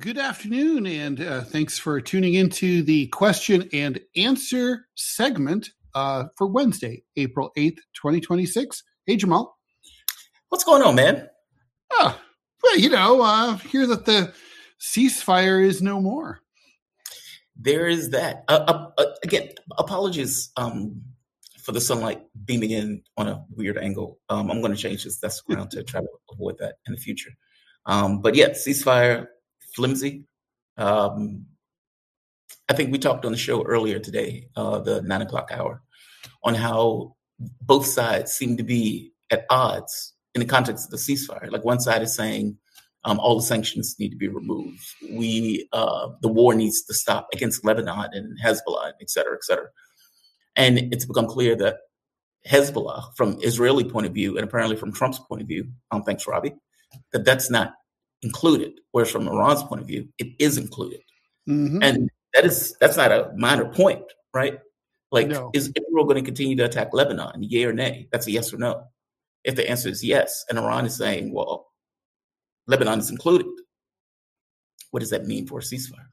Good afternoon, and thanks for tuning into the question and answer segment for Wednesday, April 8th, 2026. Hey, Jamal. What's going on, man? Oh, well, hear that the ceasefire is no more. There is that. Again, apologies for the sunlight beaming in on a weird angle. I'm going to change this desk around to try to avoid that in the future. But yeah, ceasefire, flimsy. I think we talked on the show earlier today, the 9 o'clock hour, on how both sides seem to be at odds in the context of the ceasefire. Like one side is saying all the sanctions need to be removed. The war needs to stop against Lebanon and Hezbollah, et cetera, et cetera. And it's become clear that Hezbollah, from Israeli point of view, and apparently from Trump's point of view, thanks, Robbie, that's not included. Whereas from Iran's point of view, it is included. Mm-hmm. And that's not a minor point, right? Like, no. Is Israel going to continue to attack Lebanon? Yay or nay? That's a yes or no. If the answer is yes, and Iran is saying, well, Lebanon is included, what does that mean for a ceasefire?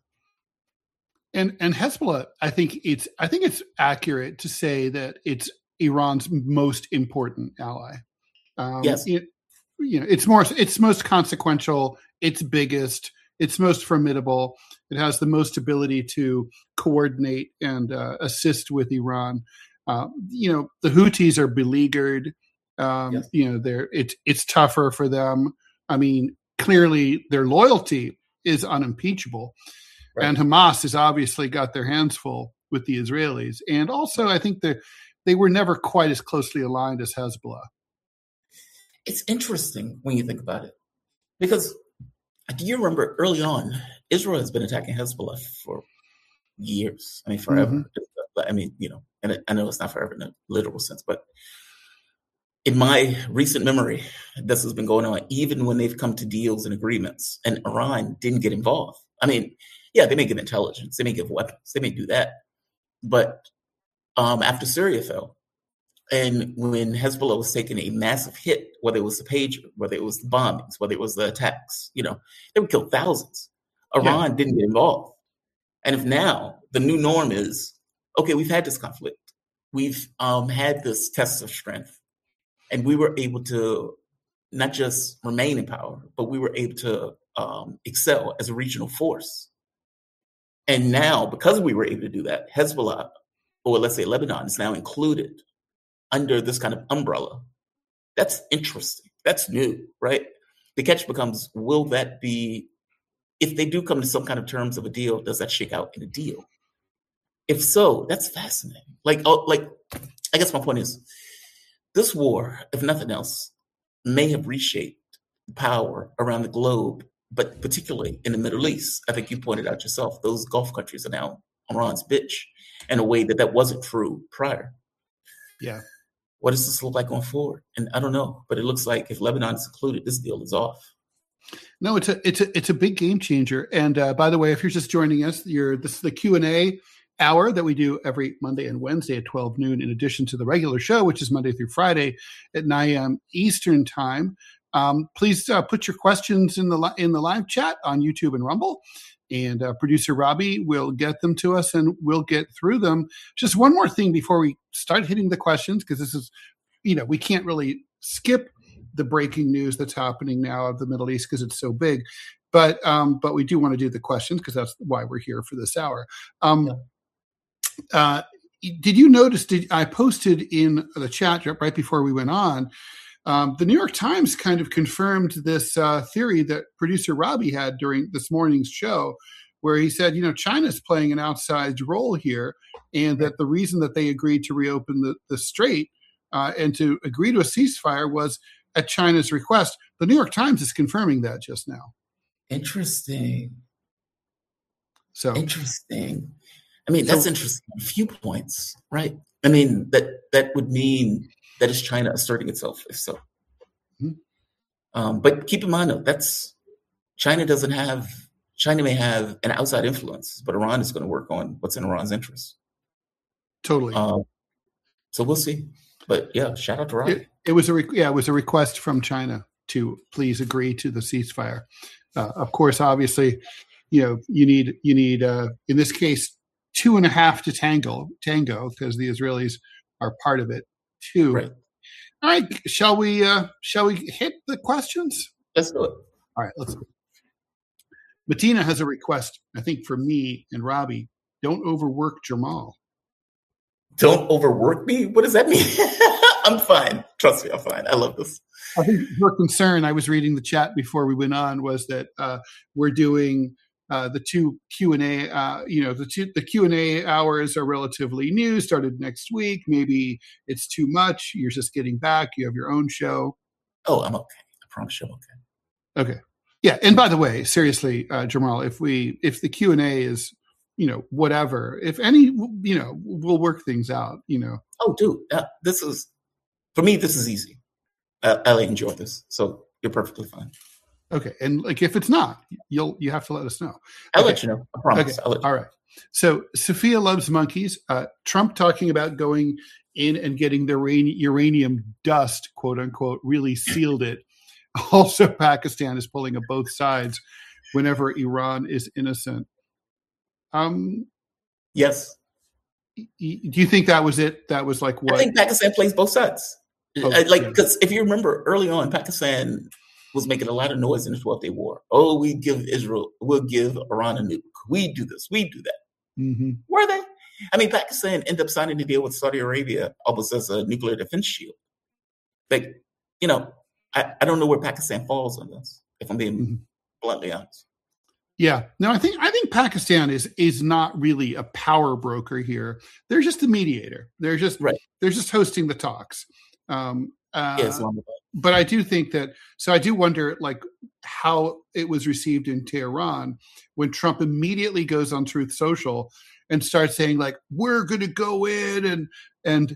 And Hezbollah, I think it's accurate to say that it's Iran's most important ally. Yes. It's most consequential, it's biggest, it's most formidable. It has the most ability to coordinate and assist with Iran. The Houthis are beleaguered. Yes. It's tougher for them. I mean, clearly their loyalty is unimpeachable. Right. And Hamas has obviously got their hands full with the Israelis. And also, I think they were never quite as closely aligned as Hezbollah. It's interesting when you think about it, because do you remember early on, Israel has been attacking Hezbollah for years. I mean, forever. Mm-hmm. I mean, and I know it's not forever in a literal sense, but in my recent memory, this has been going on even when they've come to deals and agreements, and Iran didn't get involved. I mean, yeah, they may give intelligence, they may give weapons, they may do that. But after Syria fell, and when Hezbollah was taking a massive hit, whether it was the pager, whether it was the bombings, whether it was the attacks, they would kill thousands. Iran didn't get involved. And if now the new norm is, okay, we've had this conflict, we've had this test of strength, and we were able to not just remain in power, but we were able to excel as a regional force. And now, because we were able to do that, Hezbollah, or let's say Lebanon, is now included under this kind of umbrella. That's interesting. That's new, right? The catch becomes, will that be, if they do come to some kind of terms of a deal, does that shake out in a deal? If so, that's fascinating. I guess my point is, this war, if nothing else, may have reshaped power around the globe, but particularly in the Middle East. I think you pointed out yourself, those Gulf countries are now Iran's bitch in a way that wasn't true prior. Yeah. What does this look like going forward? And I don't know, but it looks like if Lebanon is included, this deal is off. No, it's a big game changer. And by the way, if you're just joining us, this is the Q&A hour that we do every Monday and Wednesday at 12 noon, in addition to the regular show, which is Monday through Friday at 9 a.m. Eastern time. Please put your questions in the live chat on YouTube and Rumble, and producer Robbie will get them to us, and we'll get through them. Just one more thing before we start hitting the questions, because this is, we can't really skip the breaking news that's happening now of the Middle East because it's so big. But we do want to do the questions because that's why we're here for this hour. Did you notice? I posted in the chat right before we went on. The New York Times kind of confirmed this theory that producer Robbie had during this morning's show, where he said, China's playing an outsized role here, and that the reason that they agreed to reopen the strait and to agree to a ceasefire was at China's request. The New York Times is confirming that just now. Interesting. So interesting. I mean, that's interesting. A few points, right? I mean, that would mean that is China asserting itself, if so. Mm-hmm. But keep in mind, though, China may have an outside influence, but Iran is going to work on what's in Iran's interest. Totally. So we'll see. But yeah, shout out to Robbie. It was a request from China to please agree to the ceasefire. Of course, obviously, you need in this case 2.5 to tango because the Israelis are part of it too. Right. All right, shall we hit the questions? Let's do it. All right, let's. Bettina has a request, I think, for me and Robbie. Don't overwork Jamal. Don't overwork me? What does that mean? I'm fine. Trust me, I'm fine. I love this. I think her concern, I was reading the chat before we went on, was that we're doing the two Q&A, the Q&A hours are relatively new, started next week. Maybe it's too much. You're just getting back. You have your own show. Oh, I'm okay. I promise you I'm okay. Okay. Yeah. And by the way, seriously, Jamal, if the Q&A is, whatever, if any, we'll work things out, Oh, dude, for me, this is easy. I enjoy this. So you're perfectly fine. Okay. And if it's not, you have to let us know. I'll let you know. I promise. Okay. All right. So Sophia loves monkeys. Trump talking about going in and getting the uranium dust, quote unquote, really sealed it. Also, Pakistan is pulling at both sides whenever Iran is innocent. Yes. Do you think that was it? That was like what? I think Pakistan plays both sides. Because if you remember early on, Pakistan was making a lot of noise in the 12-day war. Oh, we'll give Iran a nuke. We do this, we do that. Mm-hmm. Were they? I mean, Pakistan ended up signing a deal with Saudi Arabia almost as a nuclear defense shield. I don't know where Pakistan falls on this, if I'm being bluntly honest. Yeah. No, I think Pakistan is not really a power broker here. They're just a mediator. They're just hosting the talks. But I do think that, so I do wonder how it was received in Tehran when Trump immediately goes on Truth Social and starts saying we're going to go in and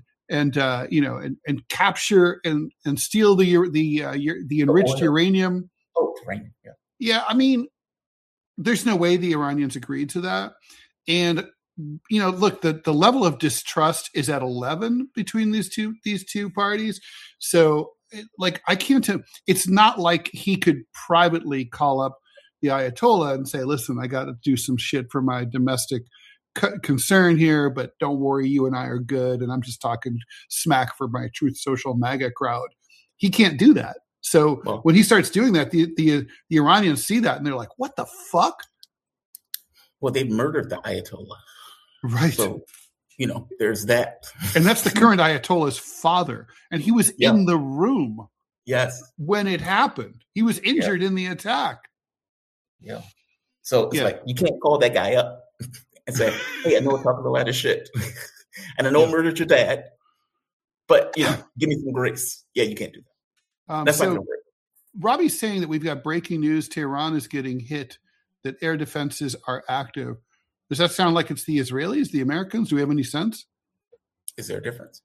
capture and steal the enriched uranium. Oh, uranium. Yeah. Yeah. I mean, there's no way the Iranians agreed to that. And look, the level of distrust is at 11 between these two parties. So I can't tell. It's not like he could privately call up the Ayatollah and say, listen, I got to do some shit for my domestic concern here, but don't worry, you and I are good. And I'm just talking smack for my Truth Social MAGA crowd. He can't do that. So when he starts doing that, the Iranians see that and they're like, what the fuck? Well, they murdered the Ayatollah. Right. So, there's that. And that's the current Ayatollah's father. And he was in the room. Yes. When it happened. He was injured in the attack. Yeah. So it's you can't call that guy up and say, hey, I know I'm talking a lot of shit. And I know I murdered your dad. But, give me some grace. Yeah, you can't do that. That's not going to work. Robbie's saying that we've got breaking news. Tehran is getting hit, that air defenses are active. Does that sound like it's the Israelis, the Americans? Do we have any sense? Is there a difference?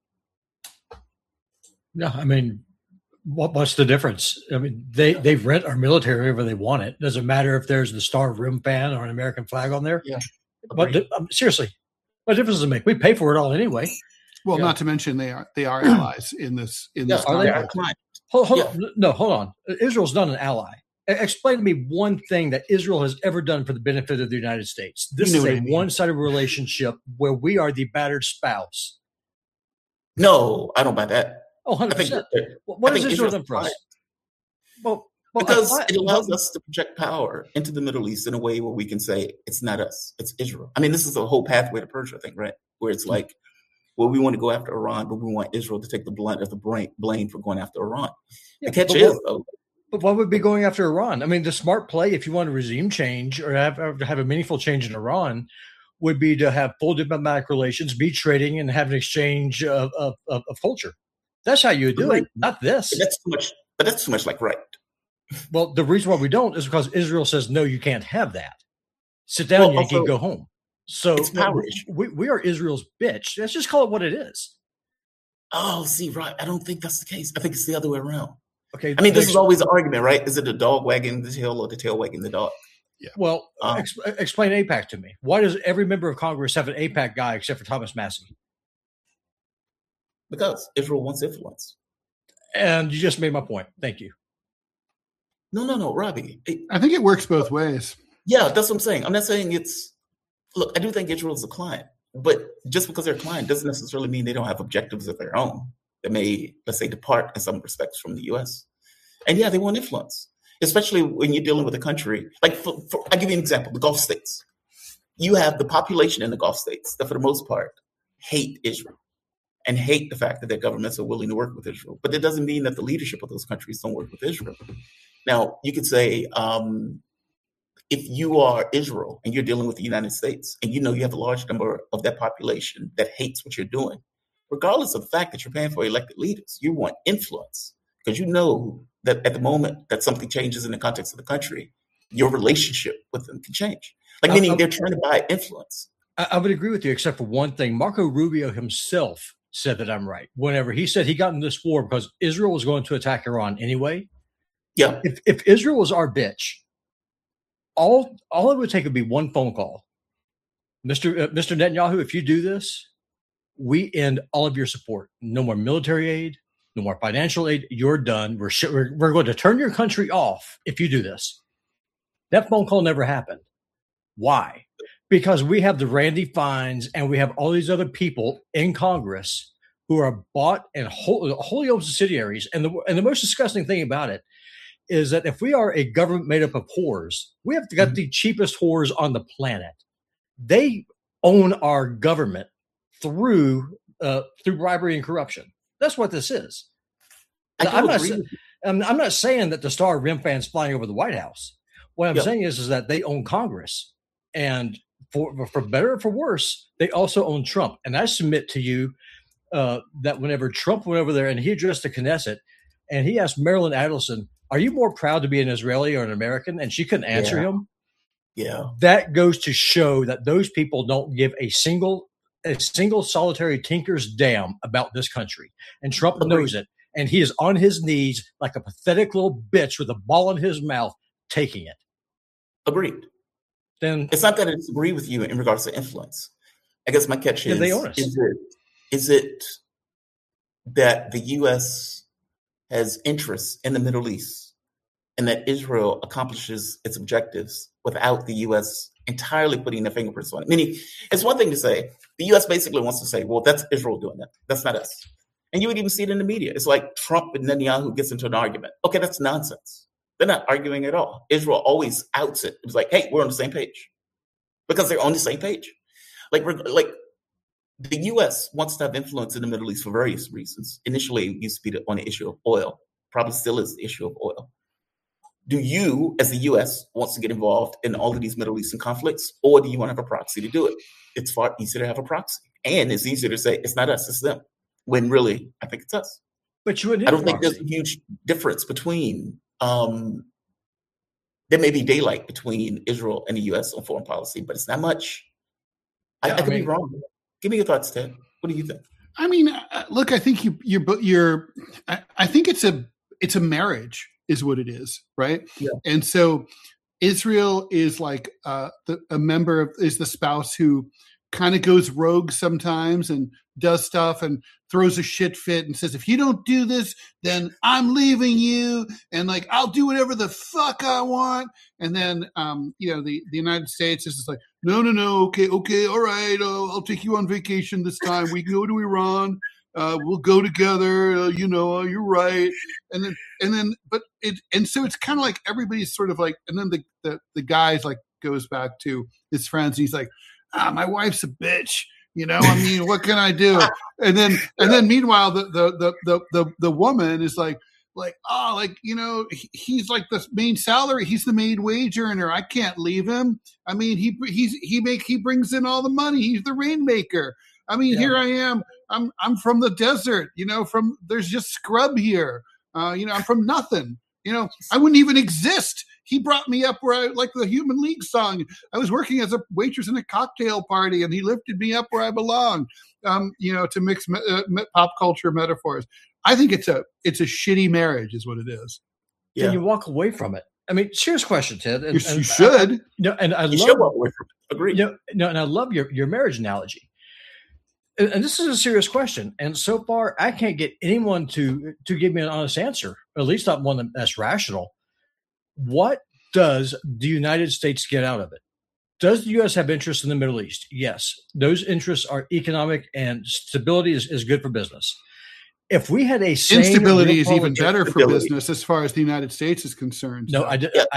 No, I mean, what's the difference? I mean, they rent our military wherever they want it. Doesn't matter if there's the Star of Rimpan or an American flag on there. Yeah. But seriously, what difference does it make? We pay for it all anyway. Well, not to mention they are allies in this. Are they? Hold on. Israel's not an ally. Explain to me one thing that Israel has ever done for the benefit of the United States. This is a one-sided relationship where we are the battered spouse. No, I don't buy that. Oh, 100%. What has Israel done for us? Because it allows us to project power into the Middle East in a way where we can say, it's not us, it's Israel. I mean, this is the whole pathway to Persia thing, right? Where it's we want to go after Iran, but we want Israel to take the blunt of the blame for going after Iran. The catch is, though. But what would be going after Iran? I mean, the smart play, if you want a regime change or have a meaningful change in Iran, would be to have full diplomatic relations, be trading, and have an exchange of culture. That's how you do it, not this. But that's too much right. Well, the reason why we don't is because Israel says, no, you can't have that. Sit down, Yankee, go home. So it's power issue. We are Israel's bitch. Let's just call it what it is. Oh, see, right. I don't think that's the case. I think it's the other way around. Okay. I mean, this is always an argument, right? Is it the dog wagging the tail or the tail wagging the dog? Yeah. Well, explain AIPAC to me. Why does every member of Congress have an AIPAC guy except for Thomas Massie? Because Israel wants influence. And you just made my point. Thank you. No, Robbie. I think it works both ways. Yeah, that's what I'm saying. I'm not saying look, I do think Israel is a client, but just because they're a client doesn't necessarily mean they don't have objectives of their own that may, let's say, depart in some respects from the U.S. And yeah, they want influence, especially when you're dealing with a country like, I'll give you an example, the Gulf states. You have the population in the Gulf states that, for the most part, hate Israel and hate the fact that their governments are willing to work with Israel. But that doesn't mean that the leadership of those countries don't work with Israel. Now, you could say, if you are Israel and you're dealing with the United States and you know you have a large number of that population that hates what you're doing, regardless of the fact that you're paying for elected leaders, you want influence because you know that at the moment that something changes in the context of the country, your relationship with them can change. Like, meaning they're trying to buy influence. I would agree with you, except for one thing. Marco Rubio himself said that I'm right. Whenever he said he got in this war because Israel was going to attack Iran anyway. Yeah. If Israel was our bitch, all it would take would be one phone call. Mr. Netanyahu, if you do this, we end all of your support. No more military aid, no more financial aid. You're done. We're going to turn your country off if you do this. That phone call never happened. Why? Because we have the Randy Fines and we have all these other people in Congress who are bought and wholly owned subsidiaries. And the most disgusting thing about it is that if we are a government made up of whores, we have got the cheapest whores on the planet. They own our government through bribery and corruption. That's what this is. I'm not saying that the Star Rim fans flying over the White House. What I'm saying is that they own Congress, and for better or for worse, they also own Trump. And I submit to you that whenever Trump went over there and he addressed the Knesset, and he asked Marilyn Adelson, "Are you more proud to be an Israeli or an American?" and she couldn't answer him. Yeah, that goes to show that those people don't give a single solitary tinker's damn about this country, and Trump knows it. And he is on his knees like a pathetic little bitch with a ball in his mouth, taking it. Agreed. Then it's not that I disagree with you in regards to influence. I guess my catch is: they own us. Is it that the U.S. has interests in the Middle East, and that Israel accomplishes its objectives without the U.S. entirely putting their fingerprints on it? Meaning, it's one thing to say the U.S. basically wants to say, "Well, that's Israel doing that. That's not us." And you would even see it in the media. It's like Trump and Netanyahu gets into an argument. Okay, that's nonsense. They're not arguing at all. Israel always outs it. It's like, hey, we're on the same page. Because they're on the same page. Like the U.S. wants to have influence in the Middle East for various reasons. Initially, it used to be on the issue of oil. Probably still is the issue of oil. Do you, as the U.S., wants to get involved in all of these Middle Eastern conflicts, or do you want to have a proxy to do it? It's far easier to have a proxy. And it's easier to say, it's not us, it's them. When really, I think it's us. But you would. I don't think there's a huge difference between. There may be daylight between Israel and the U.S. on foreign policy, but it's not much. I could be wrong. Give me your thoughts, Ted. What do you think? I mean, look, I think you're. I think it's a marriage, is what it is, right? Yeah. And so Israel is like is the spouse who kind of goes rogue sometimes and does stuff and throws a shit fit and says, if you don't do this, then I'm leaving you. And like, I'll do whatever the fuck I want. And then, the United States is just like, no. Okay. All right. I'll take you on vacation this time. We can go to Iran. We'll go together. You're right. And so it's kind of like everybody's sort of like, and then the guy's like goes back to his friends. And he's like, my wife's a bitch. I mean, what can I do? And then meanwhile, the woman is like, he's like the main salary. He's the main wage earner. I can't leave him. I mean, he brings in all the money. He's the rainmaker. I mean, Here I am. I'm from the desert. There's just scrub here. I'm from nothing. I wouldn't even exist. He brought me up where like the Human League song. I was working as a waitress in a cocktail party, and he lifted me up where I belong. To mix pop culture metaphors. I think it's a shitty marriage, is what it is. Yeah, and you walk away from it. I mean, serious question, Ted. And you should. You should walk away from it. Agreed. And I love your marriage analogy. And this is a serious question. And so far, I can't get anyone to give me an honest answer, or at least not one that's rational. What does the United States get out of it? Does the U.S. have interest in the Middle East? Yes. Those interests are economic, and stability is good for business. If we had a sane instability is even better for business as far as the United States is concerned. No,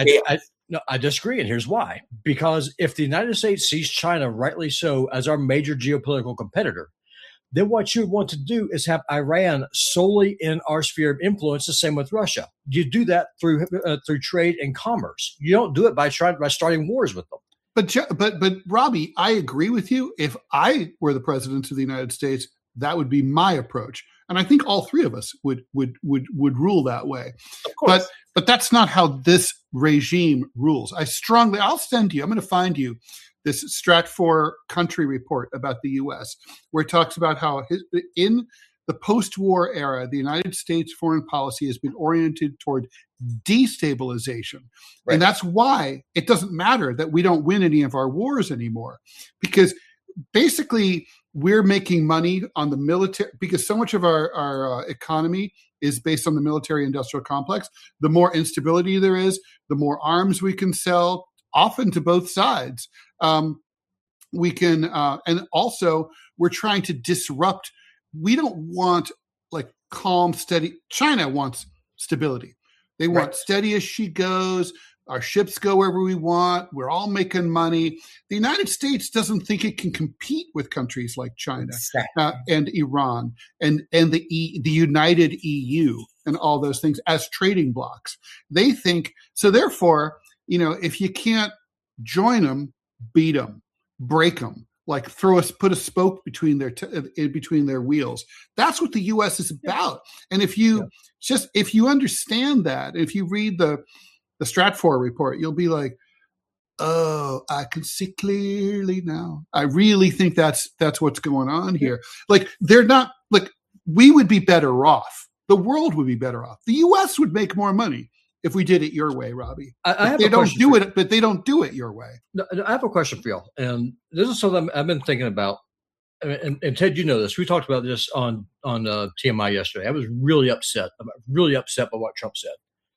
I disagree, and here's why. Because if the United States sees China, rightly so, as our major geopolitical competitor, then what you want to do is have Iran solely in our sphere of influence. The same with Russia. You do that through trade and commerce. You don't do it by starting wars with them. But Robbie, I agree with you. If I were the president of the United States, that would be my approach. And I think all three of us would rule that way. Of course. But that's not how this regime rules. I'll send you, I'm going to find you this Stratfor country report about the U.S., where it talks about how in the post-war era, the United States foreign policy has been oriented toward destabilization. Right. And that's why it doesn't matter that we don't win any of our wars anymore, because basically we're making money on the military, because so much of our economy is based on the military industrial complex. The more instability there is, the more arms we can sell, often to both sides. We can, and also we're trying to disrupt. We don't want like calm, steady. China wants stability. They want steady as she goes. Our ships go wherever we want. We're all making money. The United States doesn't think it can compete with countries like China and Iran and the United EU and all those things as trading blocks. They think so. Therefore, if you can't join them, beat them, break them, like put a spoke between their wheels. That's what the U.S. is about. And if you understand that, if you read the Stratfor report, you'll be like, oh, I can see clearly now. I really think that's what's going on here. Like they're not like we would be better off. The world would be better off. The U.S. would make more money if we did it your way, Robbie. They don't do it your way. No, I have a question for y'all, and this is something I've been thinking about. And Ted, you know this. We talked about this on TMI yesterday. I was really upset by what Trump said.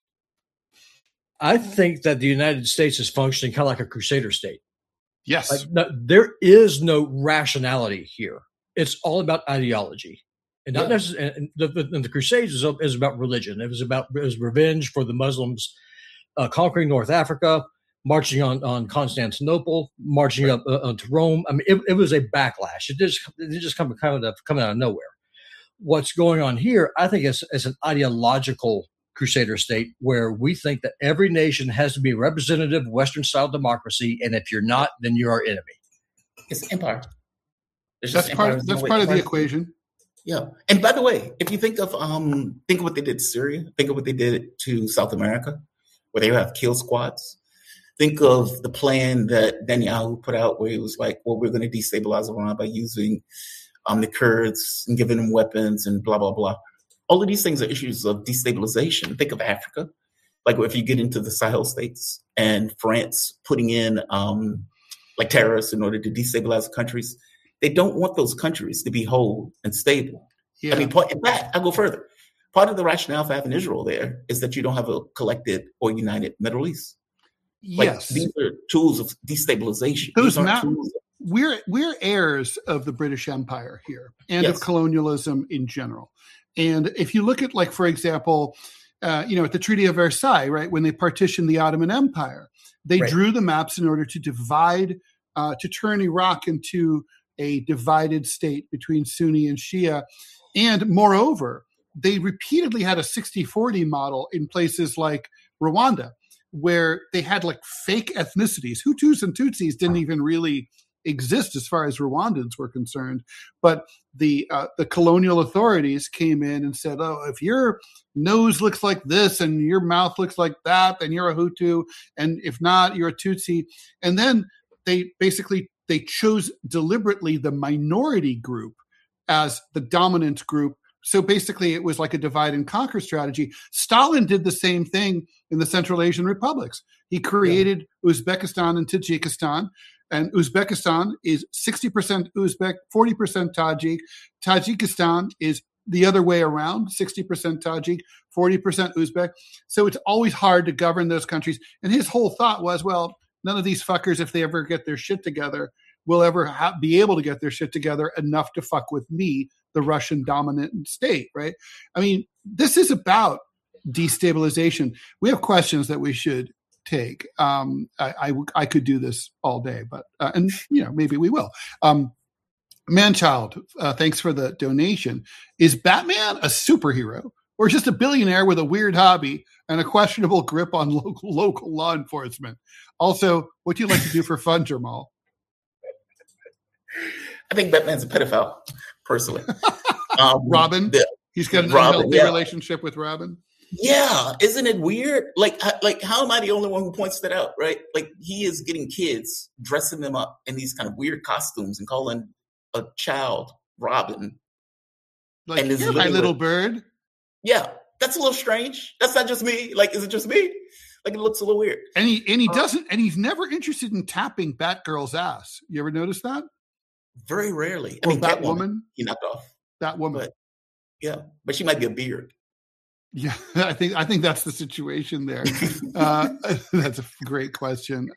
I think that the United States is functioning kind of like a crusader state. Yes. There is no rationality here. It's all about ideology. And not necessarily. And the Crusades is about religion. It was revenge for the Muslims conquering North Africa, marching on Constantinople, marching up to Rome. I mean, it was a backlash. It just coming out of nowhere. What's going on here, I think, is an ideological crusader state where we think that every nation has to be a representative Western-style democracy, and if you're not, then you're our enemy. It's empire. That's part of the equation. Yeah, and by the way, if you think of what they did to Syria, think of what they did to South America, where they have kill squads. Think of the plan that Netanyahu put out, where he was like, "Well, we're going to destabilize Iran by using the Kurds and giving them weapons and blah blah blah." All of these things are issues of destabilization. Think of Africa, like if you get into the Sahel states and France putting in like terrorists in order to destabilize countries. They don't want those countries to be whole and stable. Yeah. I mean, in fact, I go further. Part of the rationale for having Israel there is that you don't have a collected or united Middle East. Yes, these are tools of destabilization. We're heirs of the British Empire here and of colonialism in general. And if you look at, like, for example, at the Treaty of Versailles, right, when they partitioned the Ottoman Empire, they drew the maps in order to divide, to turn Iraq into a divided state between Sunni and Shia. And moreover, they repeatedly had a 60-40 model in places like Rwanda, where they had like fake ethnicities. Hutus and Tutsis didn't even really exist as far as Rwandans were concerned. But the colonial authorities came in and said, oh, if your nose looks like this and your mouth looks like that, then you're a Hutu. And if not, you're a Tutsi. And then they chose deliberately the minority group as the dominant group. So basically it was like a divide and conquer strategy. Stalin did the same thing in the Central Asian republics. He created Uzbekistan and Tajikistan, and Uzbekistan is 60% Uzbek, 40% Tajik. Tajikistan is the other way around, 60% Tajik, 40% Uzbek. So it's always hard to govern those countries. And his whole thought was, well, none of these fuckers, if they ever get their shit together, will ever be able to get their shit together enough to fuck with me, the Russian dominant state, right? I mean, this is about destabilization. We have questions that we should take. I could do this all day, but and maybe we will. Manchild, thanks for the donation. Is Batman a superhero or just a billionaire with a weird hobby and a questionable grip on local law enforcement? Also, what do you like to do for fun, Jamal? I think Batman's a pedophile, personally. Robin? He's got an unhealthy relationship with Robin? Yeah, isn't it weird? Like, how am I the only one who points that out, right? Like, he is getting kids, dressing them up in these kind of weird costumes and calling a child Robin. Like, and you're my little bird. Yeah, that's a little strange. That's not just me. Like, is it just me? Like, it looks a little weird. And he doesn't, and he's never interested in tapping Batgirl's ass. You ever notice that? Very rarely. I mean, Batwoman, he knocked off. Batwoman. But she might be a beard. Yeah, I think that's the situation there. That's a great question.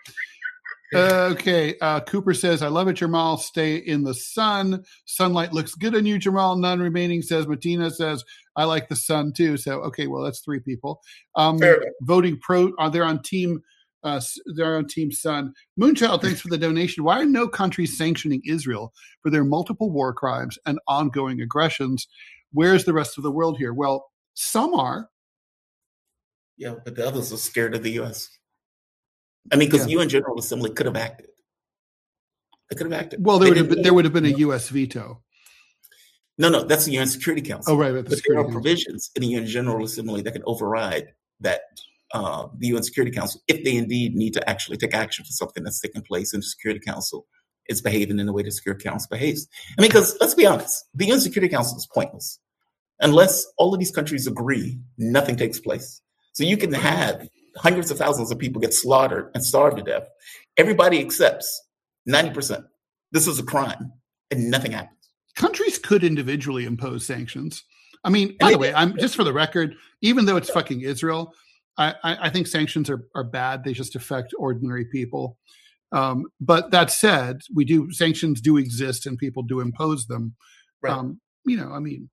Okay, Cooper says, I love it, Jamal. Stay in the sun. Sunlight looks good on you, Jamal. None remaining, says Martina. Says, I like the sun too. So, okay, well, that's three people. Voting pro. They're on team. They're on Team Sun. Moonchild, thanks for the donation. Why are no countries sanctioning Israel for their multiple war crimes and ongoing aggressions? Where's the rest of the world here? Well, some are. Yeah, but the others are scared of the U.S. I mean, because UN General Assembly could have acted. They could have acted. Well, there would have been a U.S. veto. No, that's the UN Security Council. Oh, right. But there are provisions in the UN General Assembly that can override that, the UN Security Council, if they indeed need to actually take action for something that's taking place in the Security Council, is behaving in the way the Security Council behaves. I mean, because let's be honest, the UN Security Council is pointless. Unless all of these countries agree, nothing takes place. So you can have hundreds of thousands of people get slaughtered and starved to death. Everybody accepts 90%. This is a crime, and nothing happens. Countries could individually impose sanctions. I mean, by the way, I'm just for the record, even though it's fucking Israel, I think sanctions are bad. They just affect ordinary people. But that said, sanctions do exist and people do impose them. Right. I mean,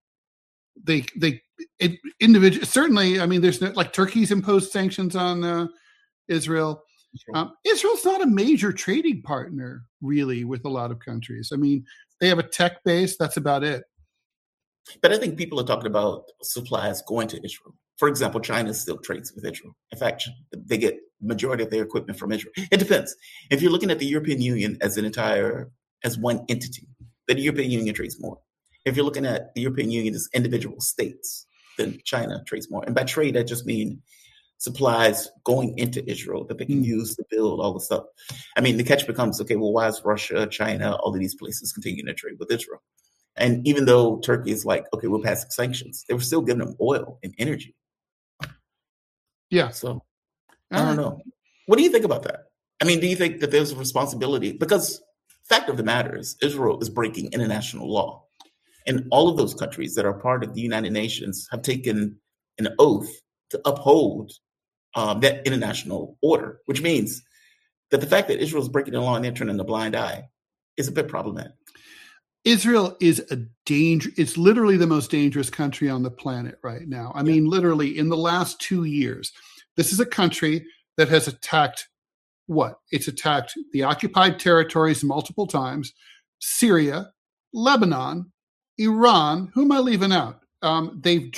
individual certainly. I mean, there's no, like Turkey's imposed sanctions on Israel. Israel's not a major trading partner really with a lot of countries. I mean, they have a tech base. That's about it. But I think people are talking about supplies going to Israel. For example, China still trades with Israel. In fact, they get the majority of their equipment from Israel. It depends. If you're looking at the European Union as one entity, then the European Union trades more. If you're looking at the European Union as individual states, then China trades more. And by trade, I just mean supplies going into Israel that they can use to build all the stuff. I mean, the catch becomes, okay, well, why is Russia, China, all of these places continuing to trade with Israel? And even though Turkey is like, okay, we're passing sanctions, they were still giving them oil and energy. Yeah. So I don't know. What do you think about that? I mean, do you think that there's a responsibility? Because fact of the matter is Israel is breaking international law. And all of those countries that are part of the United Nations have taken an oath to uphold that international order, which means that the fact that Israel is breaking the law and they're turning a blind eye is a bit problematic. Israel is it's literally the most dangerous country on the planet right now. I mean, literally in the last 2 years, this is a country that has attacked It's attacked the occupied territories multiple times, Syria, Lebanon, Iran. Who am I leaving out? They've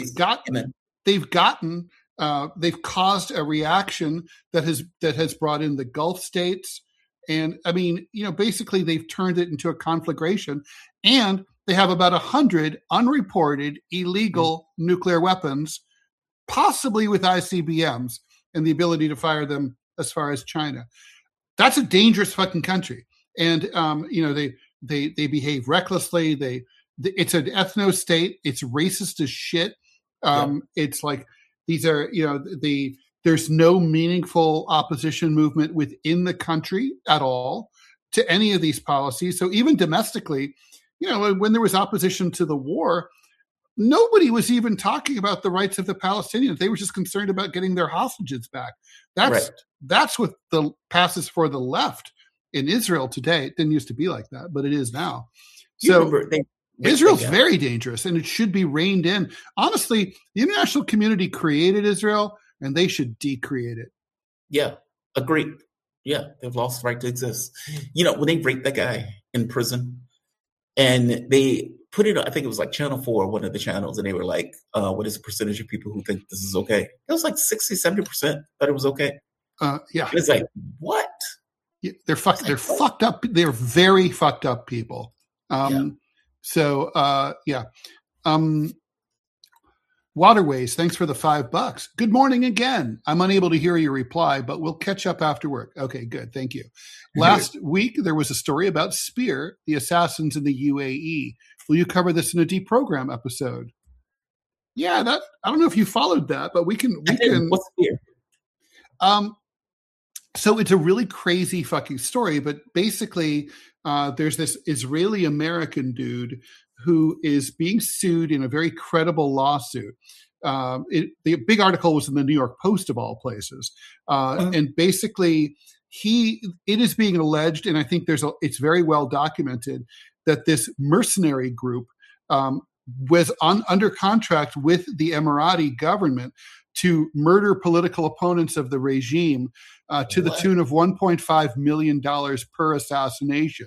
caused a reaction that has brought in the Gulf states. And I mean, basically they've turned it into a conflagration, and they have about 100 unreported illegal nuclear weapons, possibly with ICBMs and the ability to fire them as far as China. That's a dangerous fucking country. And, they behave recklessly. It's an ethno state. It's racist as shit. It's like, these are, there's no meaningful opposition movement within the country at all to any of these policies. So even domestically, when there was opposition to the war, nobody was even talking about the rights of the Palestinians. They were just concerned about getting their hostages back. That's what passes for the left in Israel today. It didn't used to be like that, but it is now. Israel's very dangerous, and it should be reined in. Honestly, the international community created Israel, and they should decreate it. Yeah, agreed. Yeah, they've lost the right to exist. When they raped that guy in prison, and they put it, I think it was like Channel 4, one of the channels, and they were like, what is the percentage of people who think this is okay? It was like 60, 70% thought it was okay. Yeah. And it's like, what? Yeah, they're fucked up. They're very fucked up people. Waterways, thanks for the $5. Good morning again. I'm unable to hear your reply, but we'll catch up after work. Okay, good. Thank you. Last week, there was a story about Spear, the assassins in the UAE. Will you cover this in a deprogram episode? Yeah, I don't know if you followed that, but we can. What's Spear? So it's a really crazy fucking story, but basically there's this Israeli-American dude who is being sued in a very credible lawsuit. The big article was in the New York Post of all places. And basically it is being alleged, and I think it's very well documented, that this mercenary group was under contract with the Emirati government to murder political opponents of the regime to the tune of $1.5 million per assassination.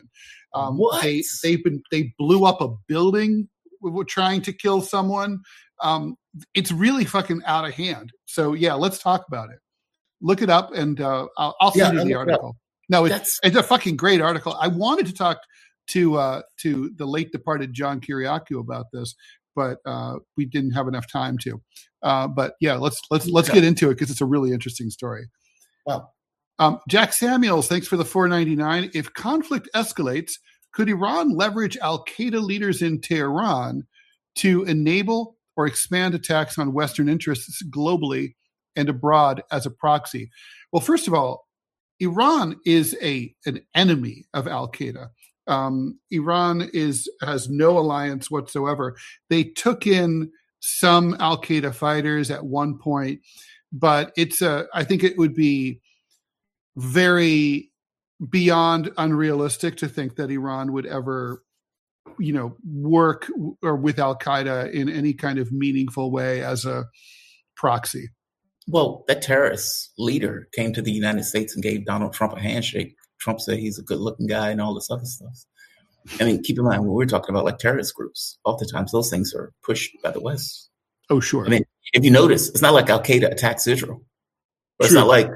They blew up a building trying to kill someone. It's really fucking out of hand. So yeah, let's talk about it. Look it up, and I'll send you the article. No, it's a fucking great article. I wanted to talk to the late departed John Kiriakou about this, but we didn't have enough time to. But yeah, let's get into it because it's a really interesting story. Wow. Jack Samuels, thanks for the $4.99. If conflict escalates, could Iran leverage al-Qaeda leaders in Tehran to enable or expand attacks on Western interests globally and abroad as a proxy? Well, first of all, Iran is an enemy of al-Qaeda. Iran has no alliance whatsoever. They took in some al-Qaeda fighters at one point, but I think it would be very beyond unrealistic to think that Iran would ever, work or with al-Qaeda in any kind of meaningful way as a proxy. Well, that terrorist leader came to the United States and gave Donald Trump a handshake. Trump said he's a good-looking guy and all this other stuff. I mean, keep in mind, when we're talking about like terrorist groups, oftentimes those things are pushed by the West. Oh, sure. I mean, if you notice, it's not like al-Qaeda attacks Israel. Or it's not like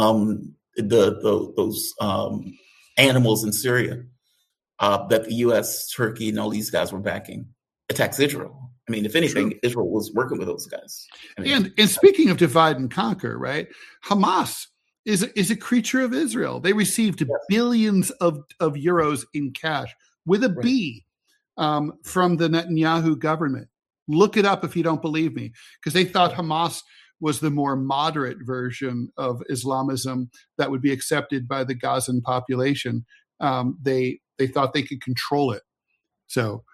those animals in Syria that the U.S., Turkey, and all these guys were backing attacks Israel. I mean, if anything, Israel was working with those guys. And speaking of divide and conquer, right? Hamas is a creature of Israel. They received billions of euros in cash with a B from the Netanyahu government. Look it up if you don't believe me, because they thought Hamas was the more moderate version of Islamism that would be accepted by the Gazan population. They thought they could control it. So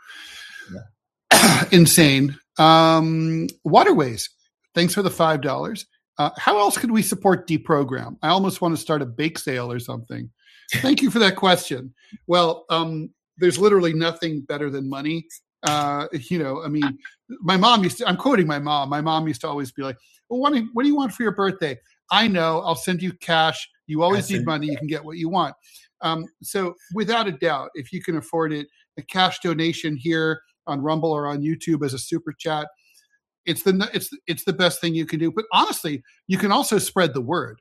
insane. Waterways, thanks for the $5. How else could we support Deprogram? I almost want to start a bake sale or something. Thank you for that question. Well, there's literally nothing better than money. I mean, my mom I'm quoting my mom. My mom used to always be like, well, what do you want for your birthday? I know, I'll send you cash. You always need money. You can get what you want. So without a doubt, if you can afford it, a cash donation here on Rumble or on YouTube as a super chat, it's the best thing you can do. But honestly, you can also spread the word.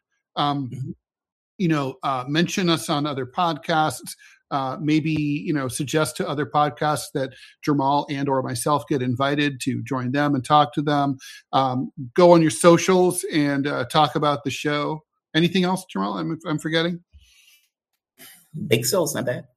Mention us on other podcasts. Maybe suggest to other podcasts that Jamal and or myself get invited to join them and talk to them. Go on your socials and talk about the show. Anything else, Jamal? I'm forgetting. Bake sale's not bad.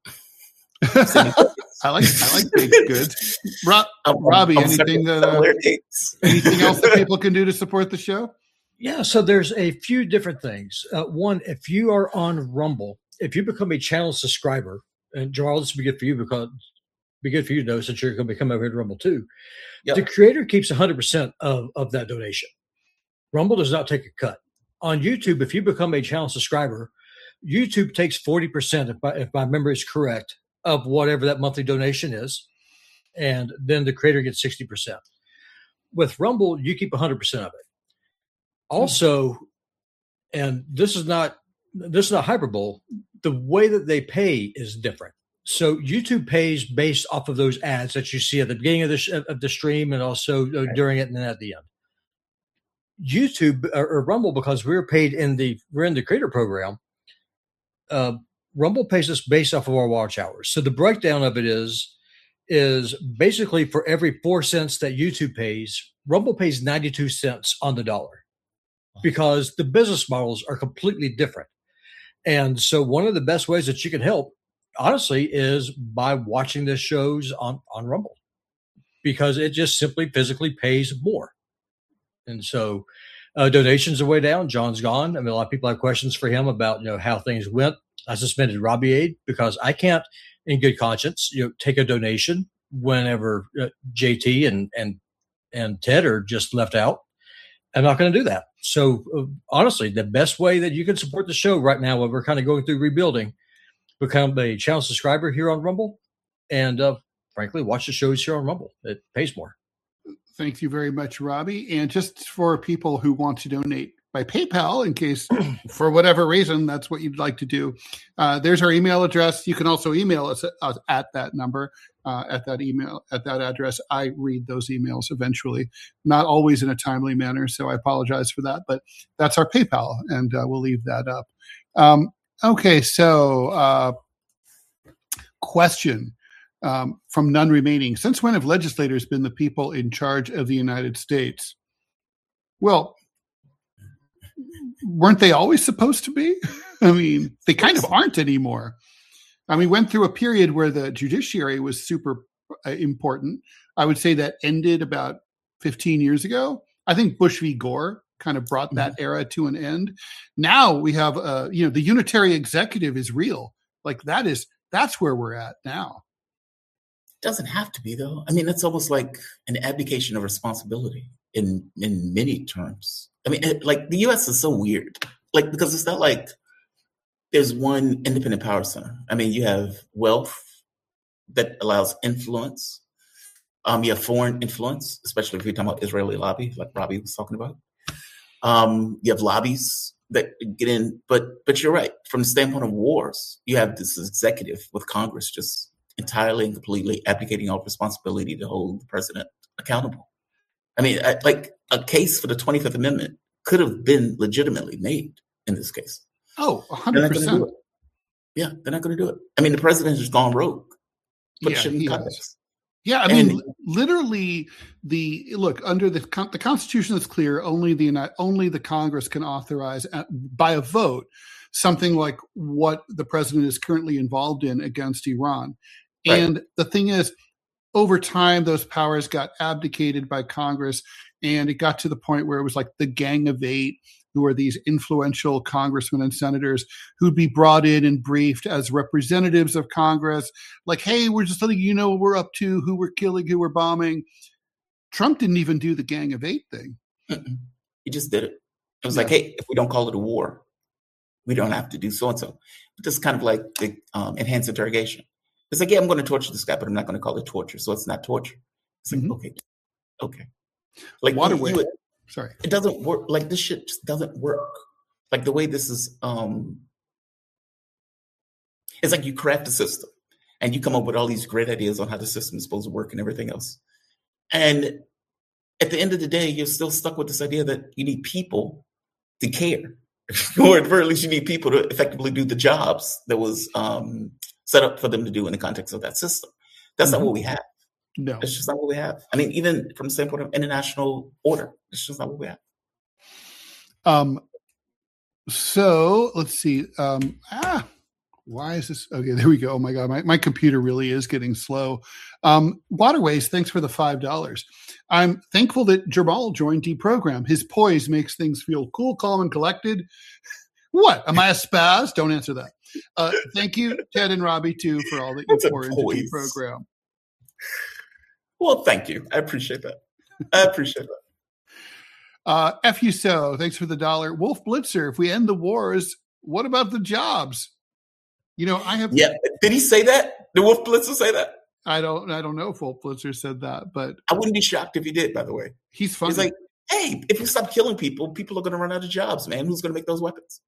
I like baked goods. Robbie, anything else that people can do to support the show? Yeah, so there's a few different things. One, if you are on Rumble, if you become a channel subscriber, and Jamal, this would be good for you because Be good for you to know since you're going to come over here to Rumble too. Yep. The creator keeps 100% of that donation. Rumble does not take a cut. On YouTube, if you become a channel subscriber, YouTube takes 40%, if my memory is correct, of whatever that monthly donation is. And then the creator gets 60%. With Rumble, you keep 100% of it. Also, and this is not hyperbole, the way that they pay is different. So YouTube pays based off of those ads that you see at the beginning of the stream and also during it and then at the end. YouTube or Rumble, because we're in the creator program, Rumble pays us based off of our watch hours. So the breakdown of it is basically for every 4 cents that YouTube pays, Rumble pays 92 cents on the dollar, because the business models are completely different. And so one of the best ways that you can help, honestly, is by watching the shows on Rumble, because it just simply physically pays more. And so donations are way down. John's gone. I mean, a lot of people have questions for him about, how things went. I suspended Robbie Aid because I can't, in good conscience, take a donation whenever JT and Ted are just left out. I'm not going to do that. So honestly, the best way that you can support the show right now, when we're kind of going through rebuilding, become a channel subscriber here on Rumble, and frankly, watch the shows here on Rumble. It pays more. Thank you very much, Robbie. And just for people who want to donate by PayPal, in case for whatever reason that's what you'd like to do, there's our email address. You can also email us at that number, at that address. I read those emails eventually, not always in a timely manner, so I apologize for that. But that's our PayPal, and we'll leave that up. Okay, so question from None Remaining. Since when have legislators been the people in charge of the United States? Well, weren't they always supposed to be? I mean, they kind of aren't anymore. I mean, we went through a period where the judiciary was super important. I would say that ended about 15 years ago. I think Bush v. Gore kind of brought that era to an end. Now we have, the unitary executive is real. Like that's where we're at now. It doesn't have to be, though. I mean, it's almost like an abdication of responsibility in many terms. I mean, the U.S. is so weird, because it's not like there's one independent power center. I mean, you have wealth that allows influence. You have foreign influence, especially if you're talking about Israeli lobby, like Robbie was talking about. You have lobbies that get in, but you're right. From the standpoint of wars, you have this executive with Congress just entirely and completely abdicating all responsibility to hold the president accountable. I mean, a case for the 25th Amendment could have been legitimately made in this case. Oh, 100%. Yeah, they're not going to do it. I mean, the president has gone rogue. Yeah, I mean, literally, under the Constitution is clear. Only the Congress can authorize by a vote something like what the president is currently involved in against Iran. Right. And the thing is, over time, those powers got abdicated by Congress, and it got to the point where it was like the Gang of Eight, who are these influential congressmen and senators who'd be brought in and briefed as representatives of Congress. Like, hey, we're just letting you know what we're up to, who we're killing, who we're bombing. Trump didn't even do the Gang of Eight thing. He just did it. It was like, hey, if we don't call it a war, we don't have to do so-and-so. This is kind of like the enhanced interrogation. It's like, yeah, I'm going to torture this guy, but I'm not going to call it torture. So it's not torture. It's like, okay. Like Waterway. Sorry. It doesn't work. Like this shit just doesn't work. Like the way this is, it's like you craft a system and you come up with all these great ideas on how the system is supposed to work and everything else. And at the end of the day, you're still stuck with this idea that you need people to care. Or at the very least, you need people to effectively do the jobs that was set up for them to do in the context of that system. That's not what we have. No. It's just not what we have. I mean, even from the standpoint of international order, it's just not what we have. So let's see. Why is this? Okay, there we go. Oh my God, my computer really is getting slow. Waterways, thanks for the $5. I'm thankful that Jamal joined Deprogram. His poise makes things feel cool, calm, and collected. What? Am I a spaz? Don't answer that. Thank you, Ted and Robbie, too, for all that you pour into Deprogram. Well, thank you. I appreciate that. F you so. Thanks for the $1. Wolf Blitzer, if we end the wars, what about the jobs? I have. Yeah. Did he say that? Did Wolf Blitzer say that? I don't know if Wolf Blitzer said that, but I wouldn't be shocked if he did, by the way. He's funny. He's like, hey, if you stop killing people, people are going to run out of jobs, man. Who's going to make those weapons?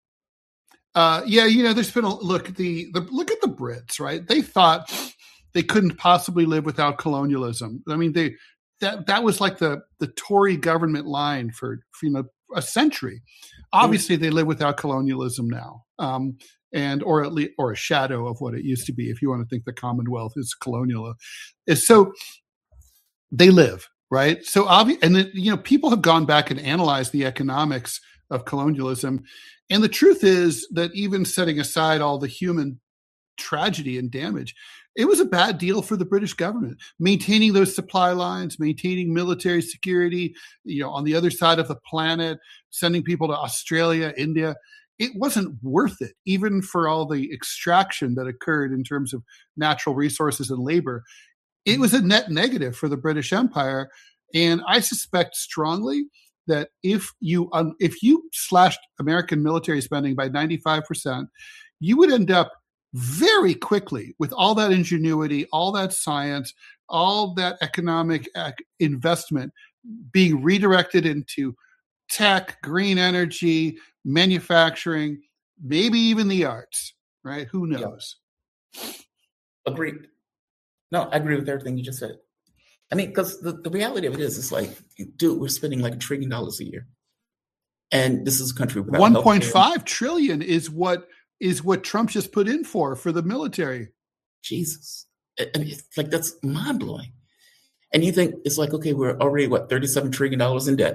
There's been look at the Brits, right? They thought they couldn't possibly live without colonialism. I mean, that was like the Tory government line for a century. Obviously, they live without colonialism now, or at least a shadow of what it used to be. If you want to think the Commonwealth is colonial, so they live right. So people have gone back and analyzed the economics of colonialism. And the truth is that even setting aside all the human tragedy and damage, it was a bad deal for the British government. Maintaining those supply lines, maintaining military security, on the other side of the planet, sending people to Australia, India, it wasn't worth it, even for all the extraction that occurred in terms of natural resources and labor. It was a net negative for the British Empire. And I suspect strongly that if you slashed American military spending by 95%, you would end up very quickly with all that ingenuity, all that science, all that economic investment being redirected into tech, green energy, manufacturing, maybe even the arts, right? Who knows? Yeah. Agreed. No, I agree with everything you just said. I mean, because the reality of it is, it's like, dude, we're spending like $1 trillion a year. And this is a country without 1.5 trillion is what Trump just put in for the military. Jesus. I mean, it's like, that's mind blowing. And you think it's like, okay, we're already $37 trillion in debt,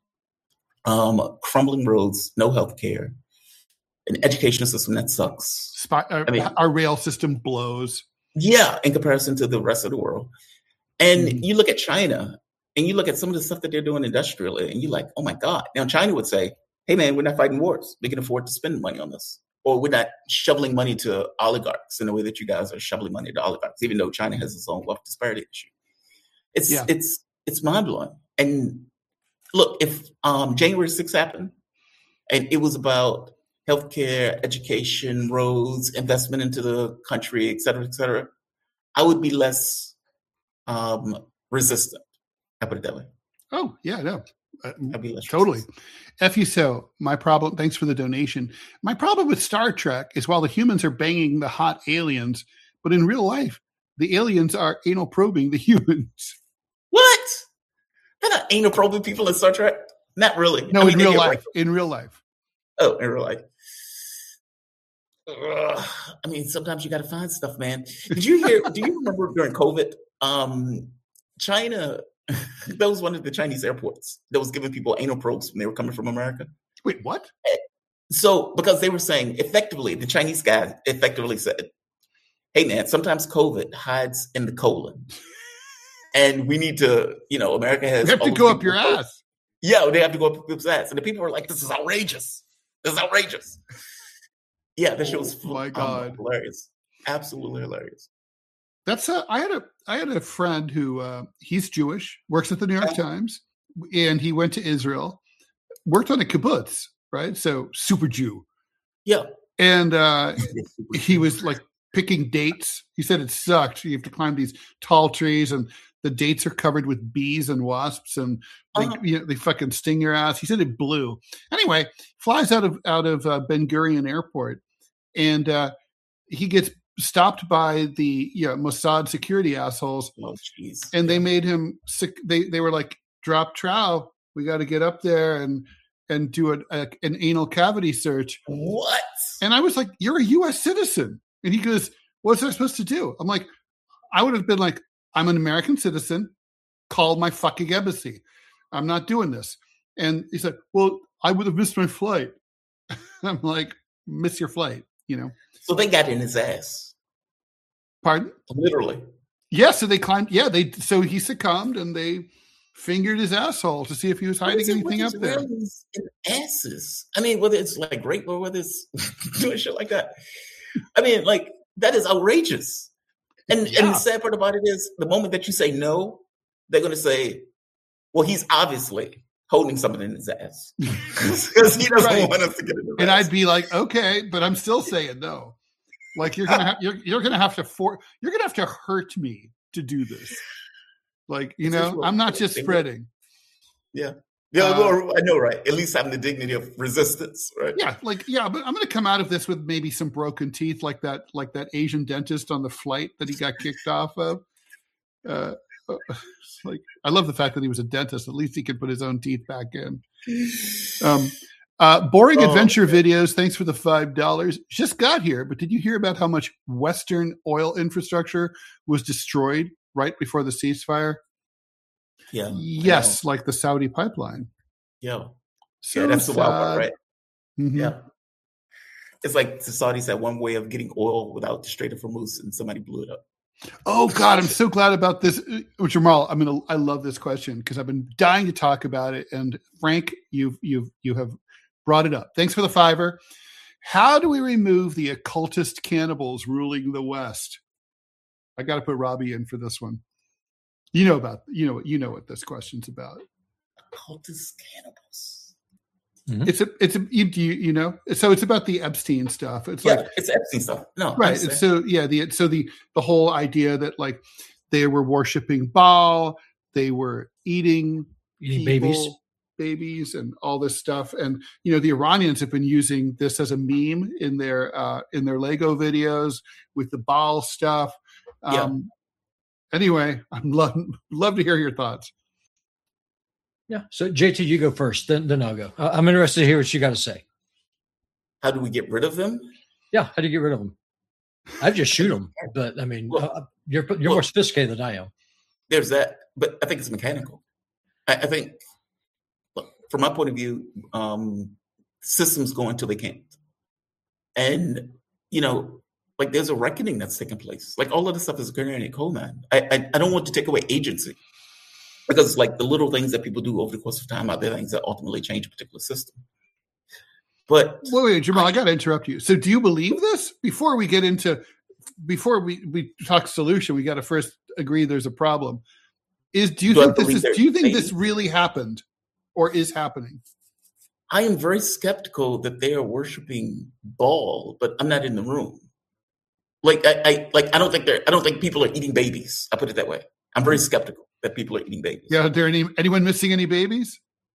crumbling roads, no health care, an education system that sucks. Our rail system blows. Yeah, in comparison to the rest of the world. And you look at China and you look at some of the stuff that they're doing industrially, and you're like, oh my God. Now, China would say, hey, man, we're not fighting wars. We can afford to spend money on this. Or we're not shoveling money to oligarchs in the way that you guys are shoveling money to oligarchs, even though China has its own wealth disparity issue. It's mind-blowing. And look, if January 6th happened and it was about healthcare, education, roads, investment into the country, et cetera, I would be less resistant. I put it that way. Oh, yeah, no. I'd be less totally. resistant. F you so. My problem, thanks for the donation. My problem with Star Trek is while the humans are banging the hot aliens, but in real life, the aliens are anal probing the humans. What? They're not anal probing people in Star Trek? Not really. No, in real life. In real life. Oh, in real life. I mean, sometimes you got to find stuff, man. Do you remember during COVID, China, that was one of the Chinese airports that was giving people anal probes when they were coming from America? Wait, what? So, because they were saying, effectively, the Chinese guy effectively said, hey, man, sometimes COVID hides in the colon. And we need to, America has... You have to go up your ass. Yeah, they have to go up people's ass. And the people were like, this is outrageous. This is outrageous. Yeah, that shit was hilarious. Absolutely hilarious. That's I had a friend who he's Jewish, works at the New York Times, and he went to Israel, worked on a kibbutz, right? So super Jew. Yeah. And he was like picking dates. He said it sucked. You have to climb these tall trees, and the dates are covered with bees and wasps, and they fucking sting your ass. He said it blew. Anyway, flies out of Ben Gurion Airport, and he gets stopped by the Mossad security assholes. Oh, jeez. And they made him sick. They were like, drop trow. We got to get up there and do an anal cavity search. What? And I was like, you're a U.S. citizen. And he goes, what's I supposed to do? I'm like, I would have been like, I'm an American citizen. Call my fucking embassy. I'm not doing this. And he said, well, I would have missed my flight. I'm like, miss your flight, So they got in his ass. Pardon? Literally. Yeah, so they climbed. Yeah, so he succumbed, and they fingered his asshole to see if he was hiding anything up there. Asses. I mean, whether it's like rape or whether it's doing shit like that. I mean, like, that is outrageous. And the sad part about it is the moment that you say no, they're going to say, well, he's obviously holding something in his ass because he doesn't want us to get in the rest. And I'd be like, okay, but I'm still saying no. Like you're gonna have to hurt me to do this. Like, I'm not just spreading. Yeah. Yeah, I know, right? At least having the dignity of resistance, right? Yeah, but I'm going to come out of this with maybe some broken teeth, like that Asian dentist on the flight that he got kicked off of. I love the fact that he was a dentist. At least he could put his own teeth back in. Boring adventure videos. Thanks for the $5. Just got here, but did you hear about how much Western oil infrastructure was destroyed right before the ceasefire? Yeah. Yes, like the Saudi pipeline. Yeah. So that's the wild part, right? Mm-hmm. Yeah. It's like the Saudis had one way of getting oil without the Strait of Hormuz, and somebody blew it up. Oh God, I'm so glad about this, Jamal. I love this question because I've been dying to talk about it. And Frank, you have brought it up. Thanks for the $5. How do we remove the occultist cannibals ruling the West? I got to put Robbie in for this one. You know what this question's about. Occultist cannibals. Mm-hmm. So it's about the Epstein stuff. It's Epstein stuff. No, right. The whole idea that like they were worshiping Baal, they were eating babies, and all this stuff. And the Iranians have been using this as a meme in their Lego videos with the Baal stuff. Anyway, I'd love to hear your thoughts. Yeah. So JT, you go first, then I'll go. I'm interested to hear what you got to say. How do we get rid of them? Yeah. How do you get rid of them? I'd just shoot them. But I mean, you're more sophisticated than I am. There's that, but I think it's mechanical. I think, look, from my point of view, systems go until they can't. And, there's a reckoning that's taking place. Like all of this stuff is occurring in coal mine. I don't want to take away agency because like the little things that people do over the course of time are the things that ultimately change a particular system. But wait, Jamal, I got to interrupt you. So do you believe this? Before we talk solution, we got to first agree there's a problem. Do you think this really happened or is happening? I am very skeptical that they are worshiping Baal, but I'm not in the room. I don't think people are eating babies. I put it that way. I'm very skeptical that people are eating babies. Yeah, are there anyone missing any babies?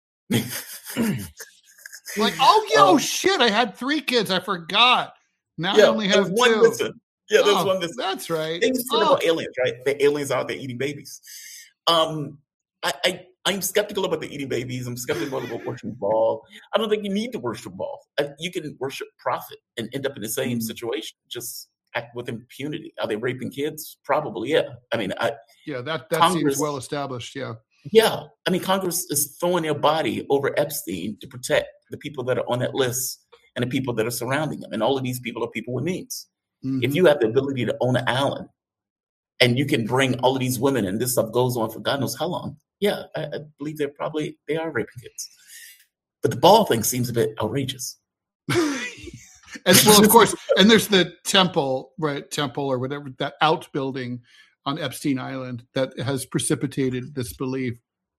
Shit! I had 3 kids. I forgot. Now I only have 2. One missing. Yeah, there's one missing. That's right. Things about aliens, right? The aliens are out there eating babies. I'm skeptical about the eating babies. I'm skeptical about worshiping Baal. I don't think you need to worship Baal. You can worship Prophet and end up in the same situation. Just act with impunity. Are they raping kids? Probably, yeah. I mean, that seems well established. Yeah. Yeah. I mean, Congress is throwing their body over Epstein to protect the people that are on that list and the people that are surrounding them. And all of these people are people with means. Mm-hmm. If you have the ability to own an island and you can bring all of these women and this stuff goes on for God knows how long, yeah, I believe they are raping kids. But the Baal thing seems a bit outrageous. And well, of course, and there's the temple or whatever, that outbuilding on Epstein Island that has precipitated this belief.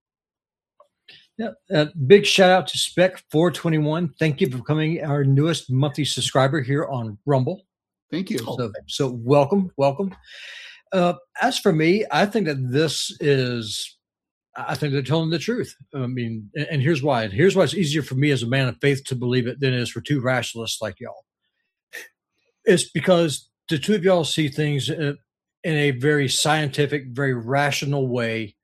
Yeah, big shout out to Spec 421. Thank you for becoming our newest monthly subscriber here on Rumble. Thank you. So welcome. As for me, I think that I think they're telling the truth. I mean, and here's why. Here's why it's easier for me as a man of faith to believe it than it is for 2 rationalists like y'all. It's because the 2 of y'all see things in a very scientific, very rational way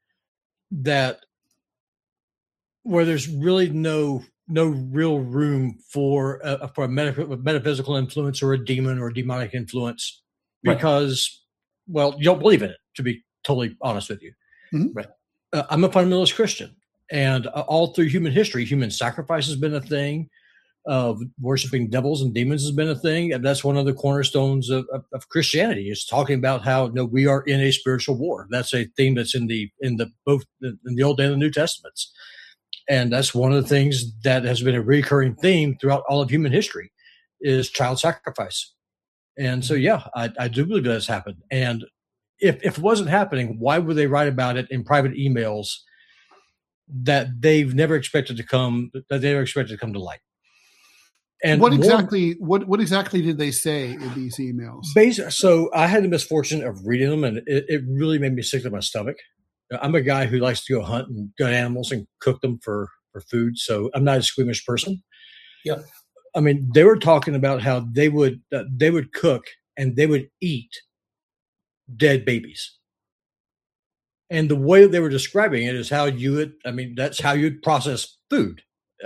where there's really no real room for a metaphysical influence or a demon or a demonic influence because, well, you don't believe in it, to be totally honest with you. Mm-hmm. Right. I'm a fundamentalist Christian, and all through human history, human sacrifice has been a thing. Worshiping devils and demons has been a thing, and that's one of the cornerstones of Christianity. Is talking about how we are in a spiritual war. That's a theme that's in the both in the Old and the New Testaments, and that's one of the things that has been a recurring theme throughout all of human history is child sacrifice. And so, yeah, I do believe that has happened, and if it wasn't happening, why would they write about it in private emails that they've never expected to come to light? And what exactly did they say in these emails? So I had the misfortune of reading them, and it really made me sick to my stomach. I'm a guy who likes to go hunt and gut animals and cook them for food, so I'm not a squeamish person. Yeah. I mean, they were talking about how they would cook and they would eat dead babies. And the way they were describing it is how that's how you'd process food.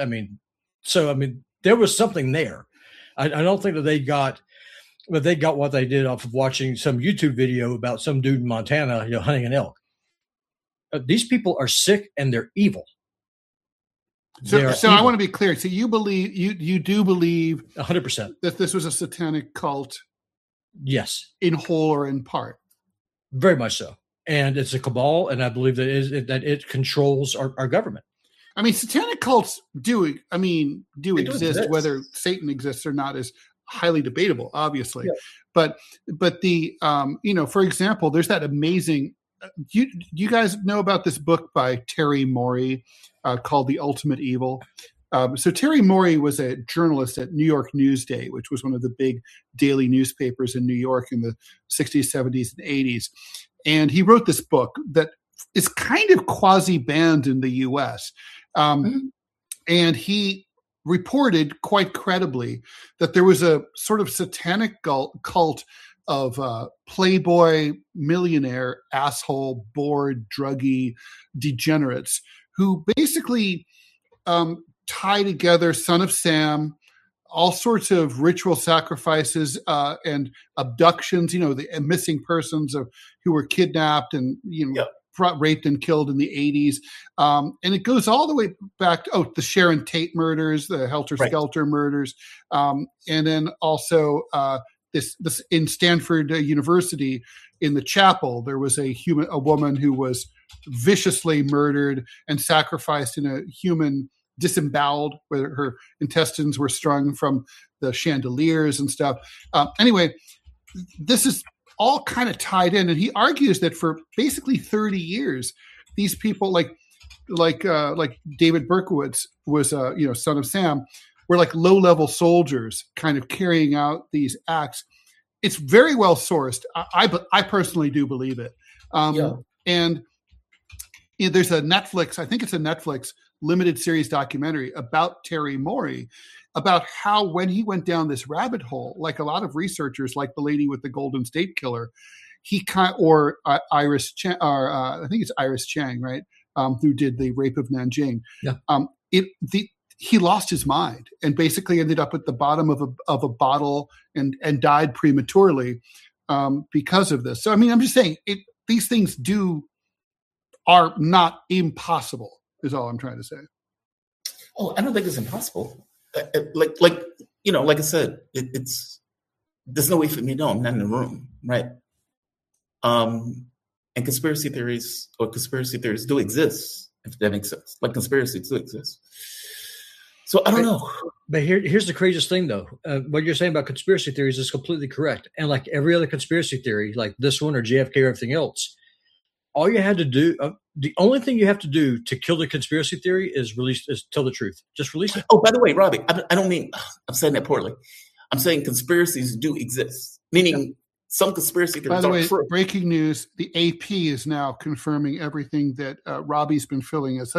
There was something there. I don't think that they got what they did off of watching some YouTube video about some dude in Montana, hunting an elk. These people are sick and they're evil. So I want to be clear. So you do believe 100% that this was a satanic cult? Yes, in whole or in part. Very much so. And it's a cabal, and I believe that it controls our government. I mean, satanic cults do exist. Whether Satan exists or not is highly debatable, obviously. Yeah. But the for example, there's that amazing. Do you guys know about this book by Terry Morey called The Ultimate Evil? So Terry Morey was a journalist at New York Newsday, which was one of the big daily newspapers in New York in the 60s, 70s, and 80s. And he wrote this book that is kind of quasi-banned in the U.S. And he reported quite credibly that there was a sort of satanic cult of playboy, millionaire, asshole, bored, druggy degenerates who basically tie together Son of Sam, all sorts of ritual sacrifices and abductions, the missing persons who were kidnapped and raped and killed in the 80s. And it goes all the way back to the Sharon Tate murders, the Helter Skelter murders. And then also this in Stanford University in the chapel, there was a woman who was viciously murdered and sacrificed in a human disemboweled, where her intestines were strung from the chandeliers and stuff. Anyway, this is all kind of tied in, and he argues that for basically 30 years, these people like David Berkowitz was Son of Sam, were like low-level soldiers kind of carrying out these acts. It's very well sourced. I personally do believe it. And there's a Netflix, I think it's a Netflix limited series documentary about Terry Morey, about how when he went down this rabbit hole, like a lot of researchers, like the lady with the Golden State Killer, Iris Chang, I think it's Iris Chang, right? Who did the Rape of Nanjing. Yeah. He lost his mind and basically ended up at the bottom of a bottle and died prematurely because of this. So, I mean, I'm just saying these things are not impossible, is all I'm trying to say. Oh, I don't think it's impossible. Like I said, it's there's no way for me to know. I'm not in the room, right? And conspiracy theories do exist, if that makes sense. Like conspiracies do exist. So I don't know. But here's the craziest thing, though. What you're saying about conspiracy theories is completely correct. And like every other conspiracy theory, like this one or JFK or everything else, all you had to do, the only thing you have to do to kill the conspiracy theory is tell the truth. Just release it. Oh, by the way, Robbie, I don't mean, I'm saying that poorly. I'm saying conspiracies do exist, meaning some conspiracy theories are true. By the way, true. Breaking news, the AP is now confirming everything that Robbie's been filling us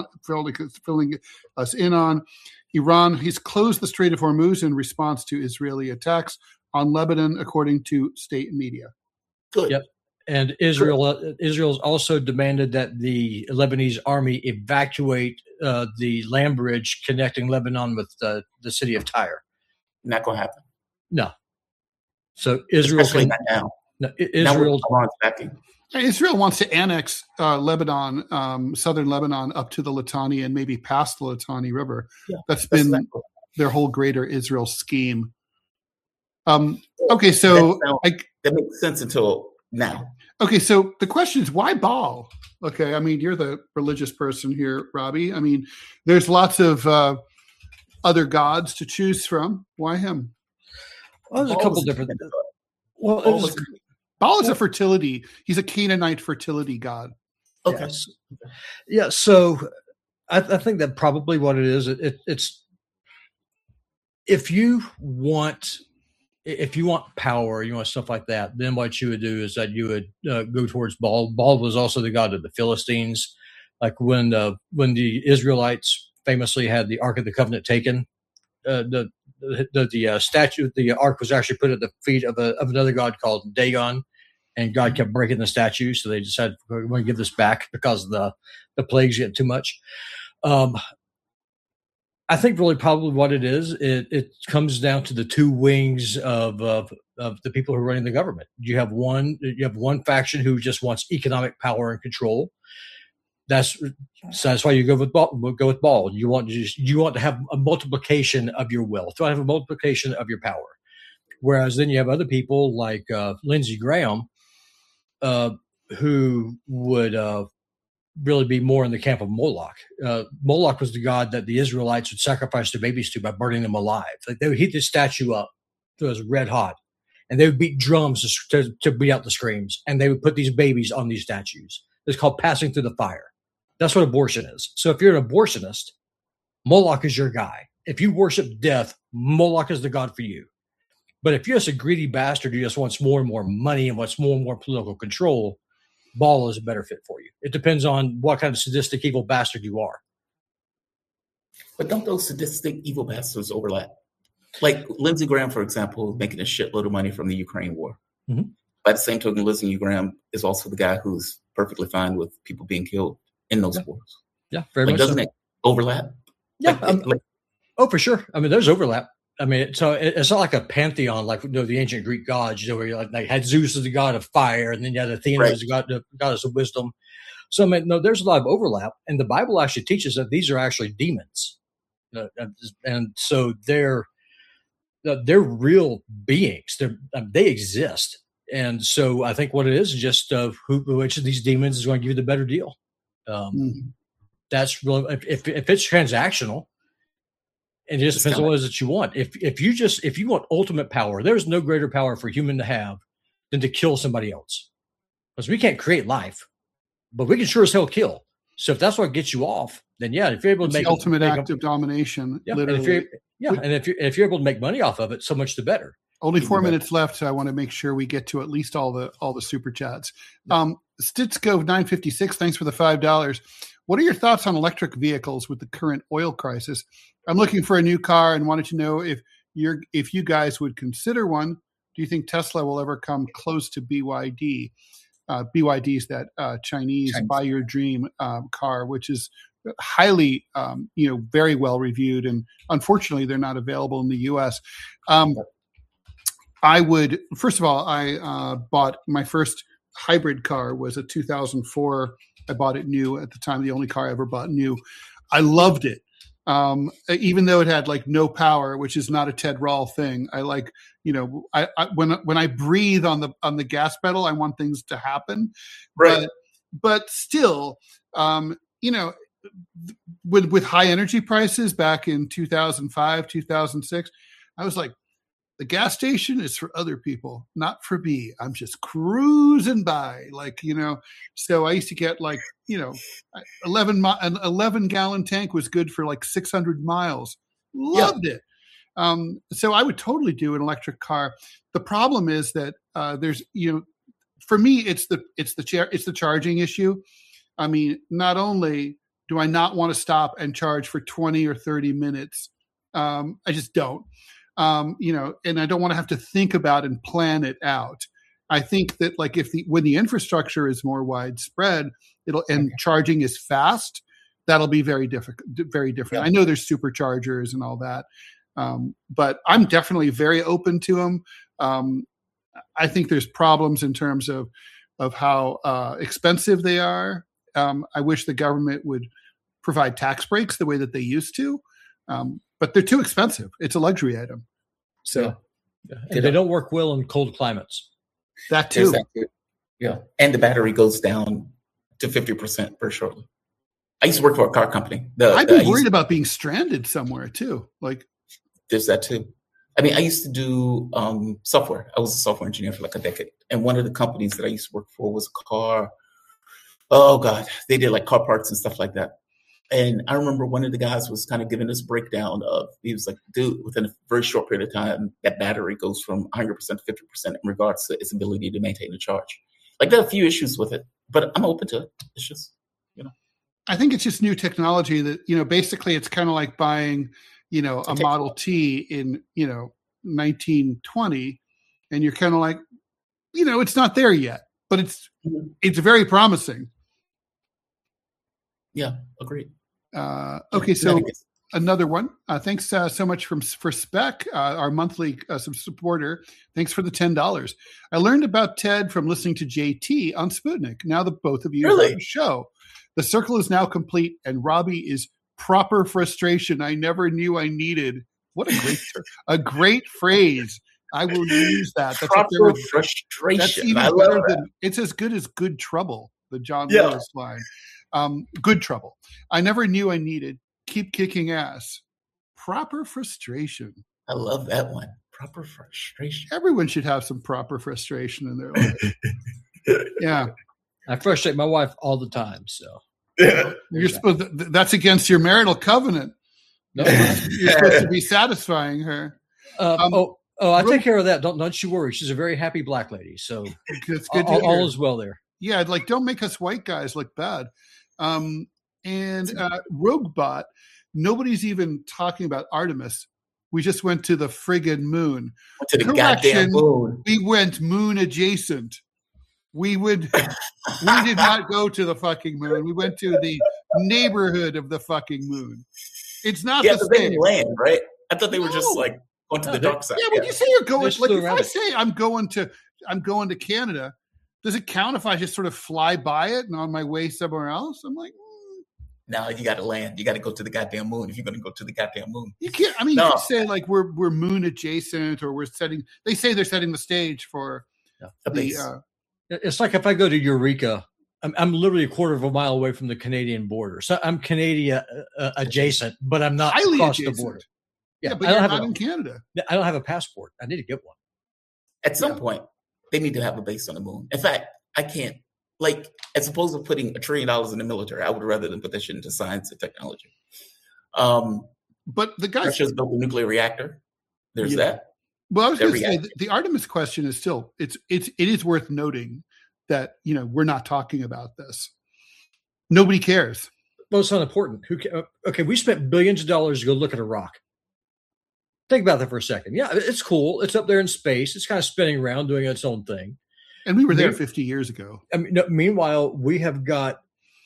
in on. Iran has closed the Strait of Hormuz in response to Israeli attacks on Lebanon, according to state media. Good. Yep. And Israel's also demanded that the Lebanese army evacuate the land bridge connecting Lebanon with the city of Tyre. Not going to happen. No. So Israel Especially not now. No, Israel wants to annex Lebanon, southern Lebanon, up to the Litani and maybe past the Litani River. Yeah, that's been their whole greater Israel scheme. Okay, so that makes sense until now. Okay, so the question is, why Baal? Okay, I mean, you're the religious person here, Robbie. I mean, there's lots of other gods to choose from. Why him? Well, there's a couple different. Baal is a fertility. He's a Canaanite fertility god. Okay. Yes. Yeah. So I think that probably what it is. It's if you want power, you want stuff like that, then what you would do is that you would go towards Baal. Baal was also the god of the Philistines. Like when the Israelites famously had the Ark of the Covenant taken, the statue, the Ark was actually put at the feet of another god called Dagon, and God kept breaking the statue, so they decided we're going to give this back because the plagues get too much. I think really probably what it is, it comes down to the two wings of the people who are running the government. You have one faction who just wants economic power and control. That's why you go with Baal. You want to have a multiplication of your wealth. You want to have a multiplication of your power. Whereas then you have other people like Lindsey Graham, who would really be more in the camp of Moloch. Moloch was the god that the Israelites would sacrifice their babies to by burning them alive. Like they would heat the statue up so it was red hot, and they would beat drums to beat out the screams, and they would put these babies on these statues. It's called passing through the fire. That's what abortion is. So if you're an abortionist, Moloch is your guy. If you worship death, Moloch is the god for you. But if you're just a greedy bastard who just wants more and more money and wants more and more political control, Baal is a better fit for you. It depends on what kind of sadistic evil bastard you are. But don't those sadistic evil bastards overlap? Like Lindsey Graham, for example, making a shitload of money from the Ukraine war. Mm-hmm. By the same token, Lindsey Graham is also the guy who's perfectly fine with people being killed in those wars. Yeah, very much. Doesn't it overlap? Yeah. For sure. I mean, there's overlap. I mean, so it's not like a pantheon like the ancient Greek gods, where you like had Zeus as the god of fire, and then you had Athena as the goddess of wisdom. So I mean, no, there's a lot of overlap, and the Bible actually teaches that these are actually demons, and so they're real beings. They exist, and so I think what it is just which of these demons is going to give you the better deal. That's really if it's transactional. And it just depends on what it is that you want. If you want ultimate power, there's no greater power for a human to have than to kill somebody else. Because we can't create life, but we can sure as hell kill. So if that's what gets you off, then if you're able to make the ultimate act of domination, literally. And if you're able to make money off of it, so much the better. Only 4 minutes left, so I want to make sure we get to at least all the super chats. Stitzko 956, thanks for the $5. What are your thoughts on electric vehicles with the current oil crisis? I'm looking for a new car and wanted to know if you guys would consider one. Do you think Tesla will ever come close to BYD? BYD is that Chinese buy your dream car, which is highly, very well reviewed, and unfortunately they're not available in the U.S. I would, first of all, I bought my first hybrid car was a 2004. I bought it new at the time, the only car I ever bought new. I loved it. Even though it had like no power, which is not a Ted Rall thing. I like, when I breathe on the gas pedal, I want things to happen. Right. But still, with high energy prices back in 2005, 2006, I was like, the gas station is for other people, not for me. I'm just cruising by, so I used to get an 11 gallon tank was good for like 600 miles. Loved it. So I would totally do an electric car. The problem is that there's, for me, it's the charging issue. I mean, not only do I not want to stop and charge for 20 or 30 minutes, I just don't. And I don't want to have to think about and plan it out. I think that when the infrastructure is more widespread, charging is fast, that'll be very different. Yeah. I know there's superchargers and all that. But I'm definitely very open to them. I think there's problems in terms of how expensive they are. I wish the government would provide tax breaks the way that they used to. But they're too expensive. It's a luxury item. So and they don't work well in cold climates. That too. Yeah. And the battery goes down to 50% very shortly. I used to work for a car company. I've been worried about being stranded somewhere too. There's that too. I mean, I used to do software. I was a software engineer for like a decade. And one of the companies that I used to work for was a car. Oh, God. They did like car parts and stuff like that. And I remember one of the guys was kind of giving this breakdown of, he was like, dude, within a very short period of time, that battery goes from 100% to 50% in regards to its ability to maintain a charge. Like, there are a few issues with it, but I'm open to it. It's just, I think it's just new technology that, basically it's kind of like buying, a Model T in, 1920. And you're kind of like, it's not there yet, but it's very promising. Yeah, agreed. Okay, so another one. Thanks so much for Spec, our monthly supporter. Thanks for the $10. I learned about TED from listening to JT on Sputnik. Now that both of you have a show. The circle is now complete, and Robbie is proper frustration I never knew I needed. What a great phrase. I will use that. That's proper frustration. That's even better than, it's as good as good trouble, the John Lewis line. Good trouble. I never knew I needed. Keep kicking ass. Proper frustration. I love that one. Proper frustration. Everyone should have some proper frustration in their life. Yeah. I frustrate my wife all the time. So you're supposed that's against your marital covenant. No, you're supposed to be satisfying her. I take care of that. Don't you worry. She's a very happy black lady. So it's good. All is well there. Yeah, like don't make us white guys look bad. And Roguebot, nobody's even talking about Artemis. We just went to the friggin' moon. To the goddamn moon. We went moon adjacent. We did not go to the fucking moon. We went to the neighborhood of the fucking moon. It's not the same. They didn't land, right? I thought they were just like going to the dark side. Yeah, when you say you're going, like if I say I'm going to Canada, does it count if I just sort of fly by it and on my way somewhere else? I'm like, no, you got to land. You got to go to the goddamn moon if you're going to go to the goddamn moon. You can't. I mean, you can say like we're moon adjacent, or we're setting. They say they're setting the stage for a base. It's like if I go to Eureka, I'm literally a quarter of a mile away from the Canadian border. So I'm Canadian adjacent, but I'm not across the border. Yeah, but you're not in Canada. I don't have a passport. I need to get one. At some point, they need to have a base on the moon. In fact, I can't. Like, as opposed to putting $1 trillion in the military, I would rather than put that shit into science and technology. But the guys Russia's built a nuclear reactor. There's that. Well, I was going to say the Artemis question is still it is worth noting that we're not talking about this. Nobody cares. Well, it's not important. Okay, we spent billions of dollars to go look at a rock. Think about that for a second. Yeah, it's cool. It's up there in space. It's kind of spinning around, doing its own thing. And we were there 50 years ago. I mean, meanwhile, we have got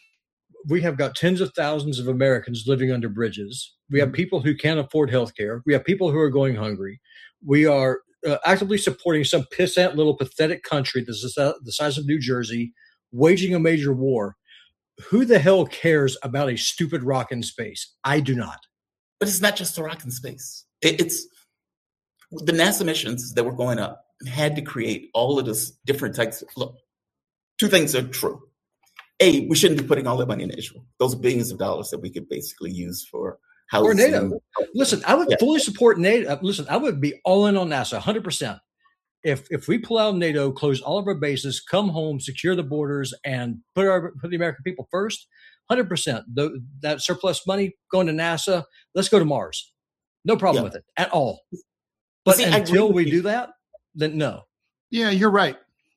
tens of thousands of Americans living under bridges. We have people who can't afford health care. We have people who are going hungry. We are actively supporting some pissant little pathetic country that's the size of New Jersey, waging a major war. Who the hell cares about a stupid rock in space? I do not. But it's not just a rock in space. It's the NASA missions that were going up had to create all of this different types. Look, two things are true. A, we shouldn't be putting all that money into Israel. Those are billions of dollars that we could basically use for housing. Or NATO. Listen, I would fully support NATO. Listen, I would be all in on NASA, 100%. If we pull out NATO, close all of our bases, come home, secure the borders, and put the American people first, 100%. That surplus money going to NASA, let's go to Mars. No problem with it at all. But until we do that, then no. Yeah, you're right.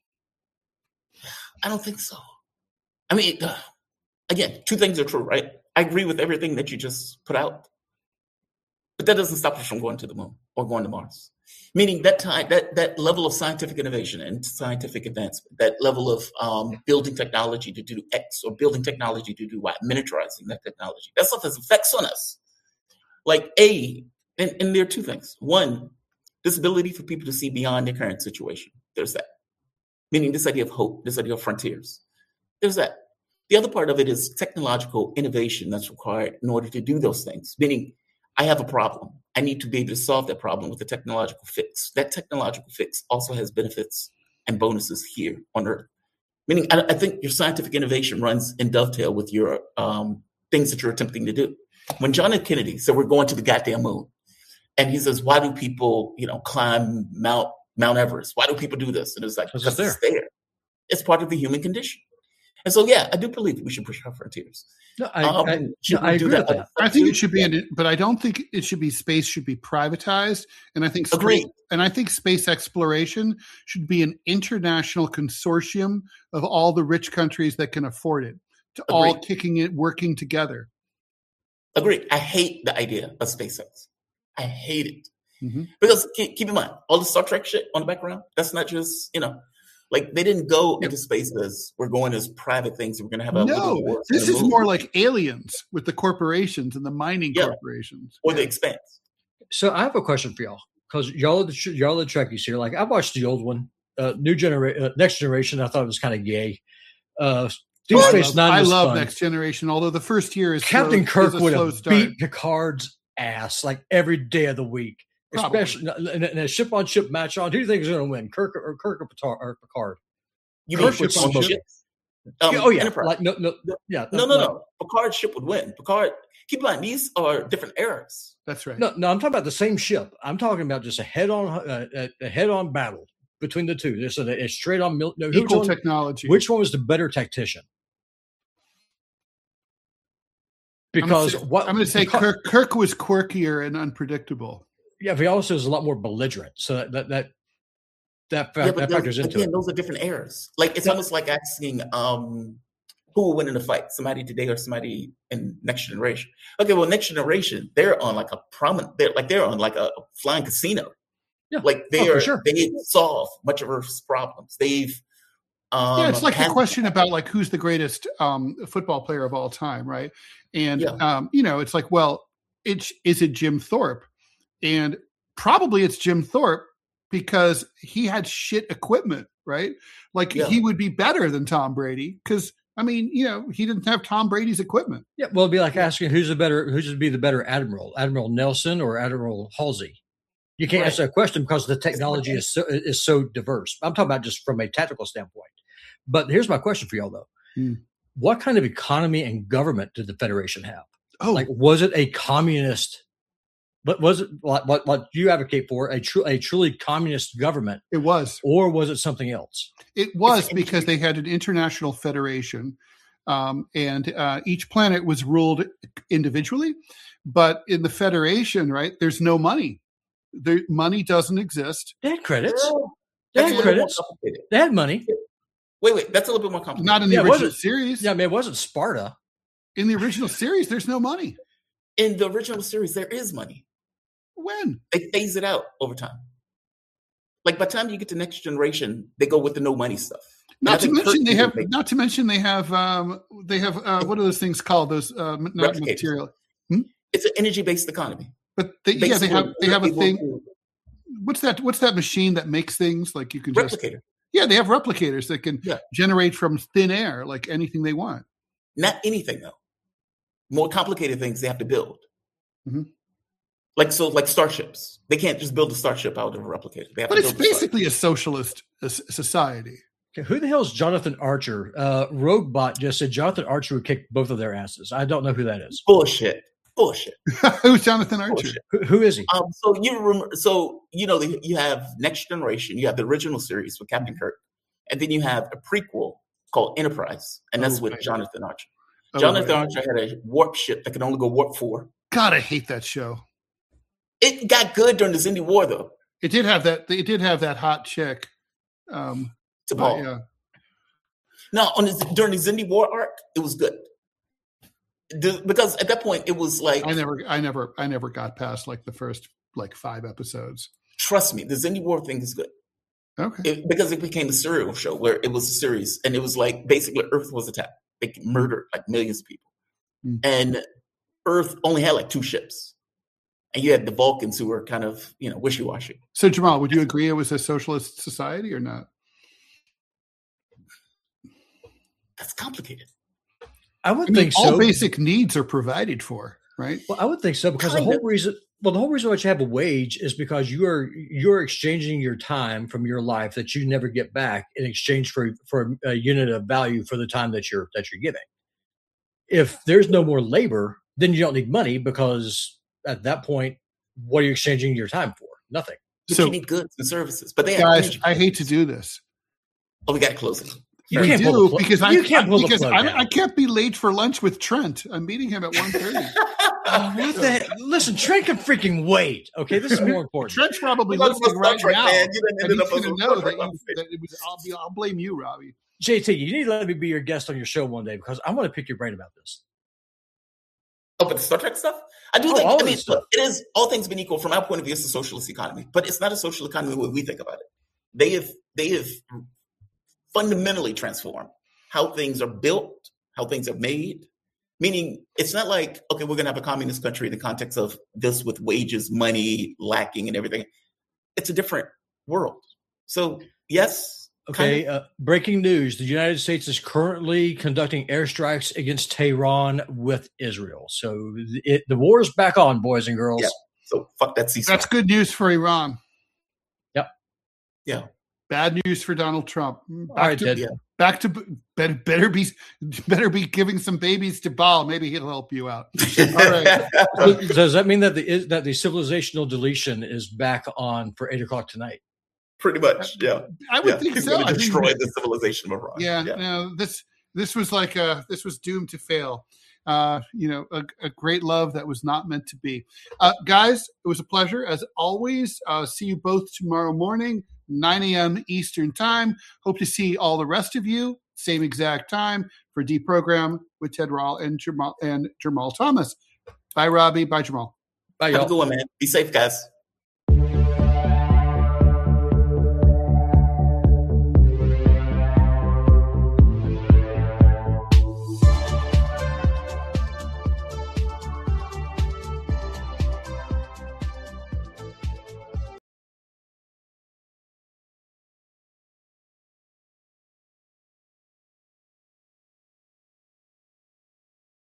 I don't think so. I mean, again, two things are true, right? I agree with everything that you just put out, but that doesn't stop us from going to the moon or going to Mars. Meaning that level of scientific innovation and scientific advancement, that level of building technology to do X or building technology to do Y, miniaturizing that technology, that stuff has effects on us. Like and there are two things. One, this ability for people to see beyond their current situation. There's that. Meaning this idea of hope, this idea of frontiers. There's that. The other part of it is technological innovation that's required in order to do those things. Meaning, I have a problem. I need to be able to solve that problem with a technological fix. That technological fix also has benefits and bonuses here on Earth. Meaning, I think your scientific innovation runs in dovetail with your things that you're attempting to do. When John F. Kennedy said we're going to the goddamn moon, And he says, why do people, climb Mount Everest? Why do people do this? And it's like, because it's there. It's part of the human condition. And so, yeah, I do believe we should push our frontiers. No, I agree with that. I think it should be, but I don't think it should be, space should be privatized. And I think space exploration should be an international consortium of all the rich countries that can afford it, all kicking it, working together. Agreed. I hate the idea of SpaceX. I hate it. Mm-hmm. Because keep in mind, all the Star Trek shit on the background, that's not just, like they didn't go into space as we're going as private things. We're going to have a war. This is more like Aliens with the corporations and the mining corporations. Or the Expanse. So I have a question for y'all, because y'all are the Trekkies here. Like I watched the old one, Next Generation. I thought it was kind of gay. Deep Space Nine. I love Next Generation, although the first year is Captain Kirk would have beat Picard's ass like every day of the week. Probably. Especially in a ship-on-ship match on. Who do you think is going to win, Kirk or Picard? You mean ship on ship? Enterprise. Like, no. Picard's ship would win. Picard. Keep in mind, these are different eras. That's right. No, I'm talking about the same ship. I'm talking about just a head-on battle between the two. Just a straight-on equal technology. Which one was the better tactician? Because I'm going to say Kirk was quirkier and unpredictable. Yeah, but he also is a lot more belligerent. So that factors into it. Those are different eras. Like it's almost like asking who will win in a fight, somebody today or somebody in Next Generation. Okay, well, Next Generation, they're on like they're on like a flying casino. Yeah, like they solve much of Earth's problems. They've it's like the question about like who's the greatest football player of all time, right? And it's like, well, is it Jim Thorpe? And probably it's Jim Thorpe because he had shit equipment, right? Like he would be better than Tom Brady because, he didn't have Tom Brady's equipment. Yeah, well, it'd be like asking who should be the better admiral, Admiral Nelson or Admiral Halsey. You can't answer that question because the technology is so diverse. I'm talking about just from a tactical standpoint. But here's my question for y'all, though. What kind of economy and government did the Federation have? Oh, like was it a communist? But was it what you advocate for, a truly communist government? It was. Or was it something else? It was because they had an international federation and each planet was ruled individually. But in the federation, right, there's no money. Money doesn't exist. They had credits. They had money. Wait, that's a little bit more complicated. Not in the original series. Yeah, it wasn't Sparta. In the original series, there's no money. In the original series, there is money. When? They phase it out over time. Like by the time you get to Next Generation, they go with the no money stuff. Not to mention they have what are those things called? Those not material. It's an energy-based economy. But they have a thing. What's that machine that makes things like you can replicator? They have replicators that can generate from thin air like anything they want. Not anything though. More complicated things they have to build. Mm-hmm. Like starships. They can't just build a starship out of a replicator. But it's basically a socialist society. Okay, who the hell is Jonathan Archer? Roguebot just said Jonathan Archer would kick both of their asses. I don't know who that is. Bullshit. Who's Jonathan Archer? Who is he? So you remember? So you have Next Generation. You have the original series with Captain Kirk, and then you have a prequel called Enterprise, and that's with Jonathan Archer. Jonathan Archer had a warp ship that could only go warp 4. God, I hate that show. It got good during the Xindi War, though. It did have that hot chick. T'Pol. Now, during the Xindi War arc, it was good. Because at that point, it was like I never got past like the first 5 episodes. Trust me, the Xindi War thing is good. Okay. Because it became a serial show where it was a series, and it was like basically Earth was attacked. They murdered like millions of people. And Earth only had like 2 ships. And you had the Vulcans who were kind of, wishy-washy. So Jamal, would you agree it was a socialist society or not? That's complicated. I would think so. All basic needs are provided for, right? Well, I would think so because the whole reason why you have a wage is because you're exchanging your time from your life that you never get back in exchange for a unit of value for the time that you're giving. If there's no more labor, then you don't need money because at that point what are you exchanging your time for? Nothing. But So- you need goods and services. But they Guys, have I hate to do this. Oh, we got closing. You We can't pull do the plug- because you can't pull the plug out. I can't be late for lunch with Trent. I'm meeting him at 1:30. What the heck? Listen, Trent can freaking wait. Okay, this is more important. Trent's probably We're talking listening about right Star Trek, now. man. You done And ended he's up on going to some know Star that, Trek that it was. I'll blame you, Robbie. JT, you need to let me be your guest on your show one day because I want to pick your brain about this. Oh, but the Star Trek stuff? I do Oh, think, all I mean, this stuff. look, it is, all things being equal, from our point of view, it's a socialist economy. But it's not a social economy when we think about it. They have fundamentally transformed how things are built, how things are made. Meaning, it's not like, okay, we're going to have a communist country in the context of this with wages, money lacking and everything. It's a different world. So, yes. Okay, breaking news. The United States is currently conducting airstrikes against Tehran with Israel. So the war is back on, boys and girls. Yeah. So, fuck that ceasefire. That's good news for Iran. Yep. Yeah. Bad news for Donald Trump. All right, Ted. Back to better be giving some babies to Baal. Maybe he'll help you out. All right. So does that mean that the civilizational deletion is back on for 8:00 tonight? Pretty much, yeah. I would think He's so. going I to think- destroy the civilization of Iran. Yeah, no, this was like this was doomed to fail. A great love that was not meant to be. Guys, it was a pleasure as always. See you both tomorrow morning, 9 a.m. Eastern time. Hope to see all the rest of you same exact time for Deprogram with Ted Rall and Jamal Thomas. Bye, Robbie. Bye, Jamal. Bye, Have y'all. a good one, man. Be safe, guys.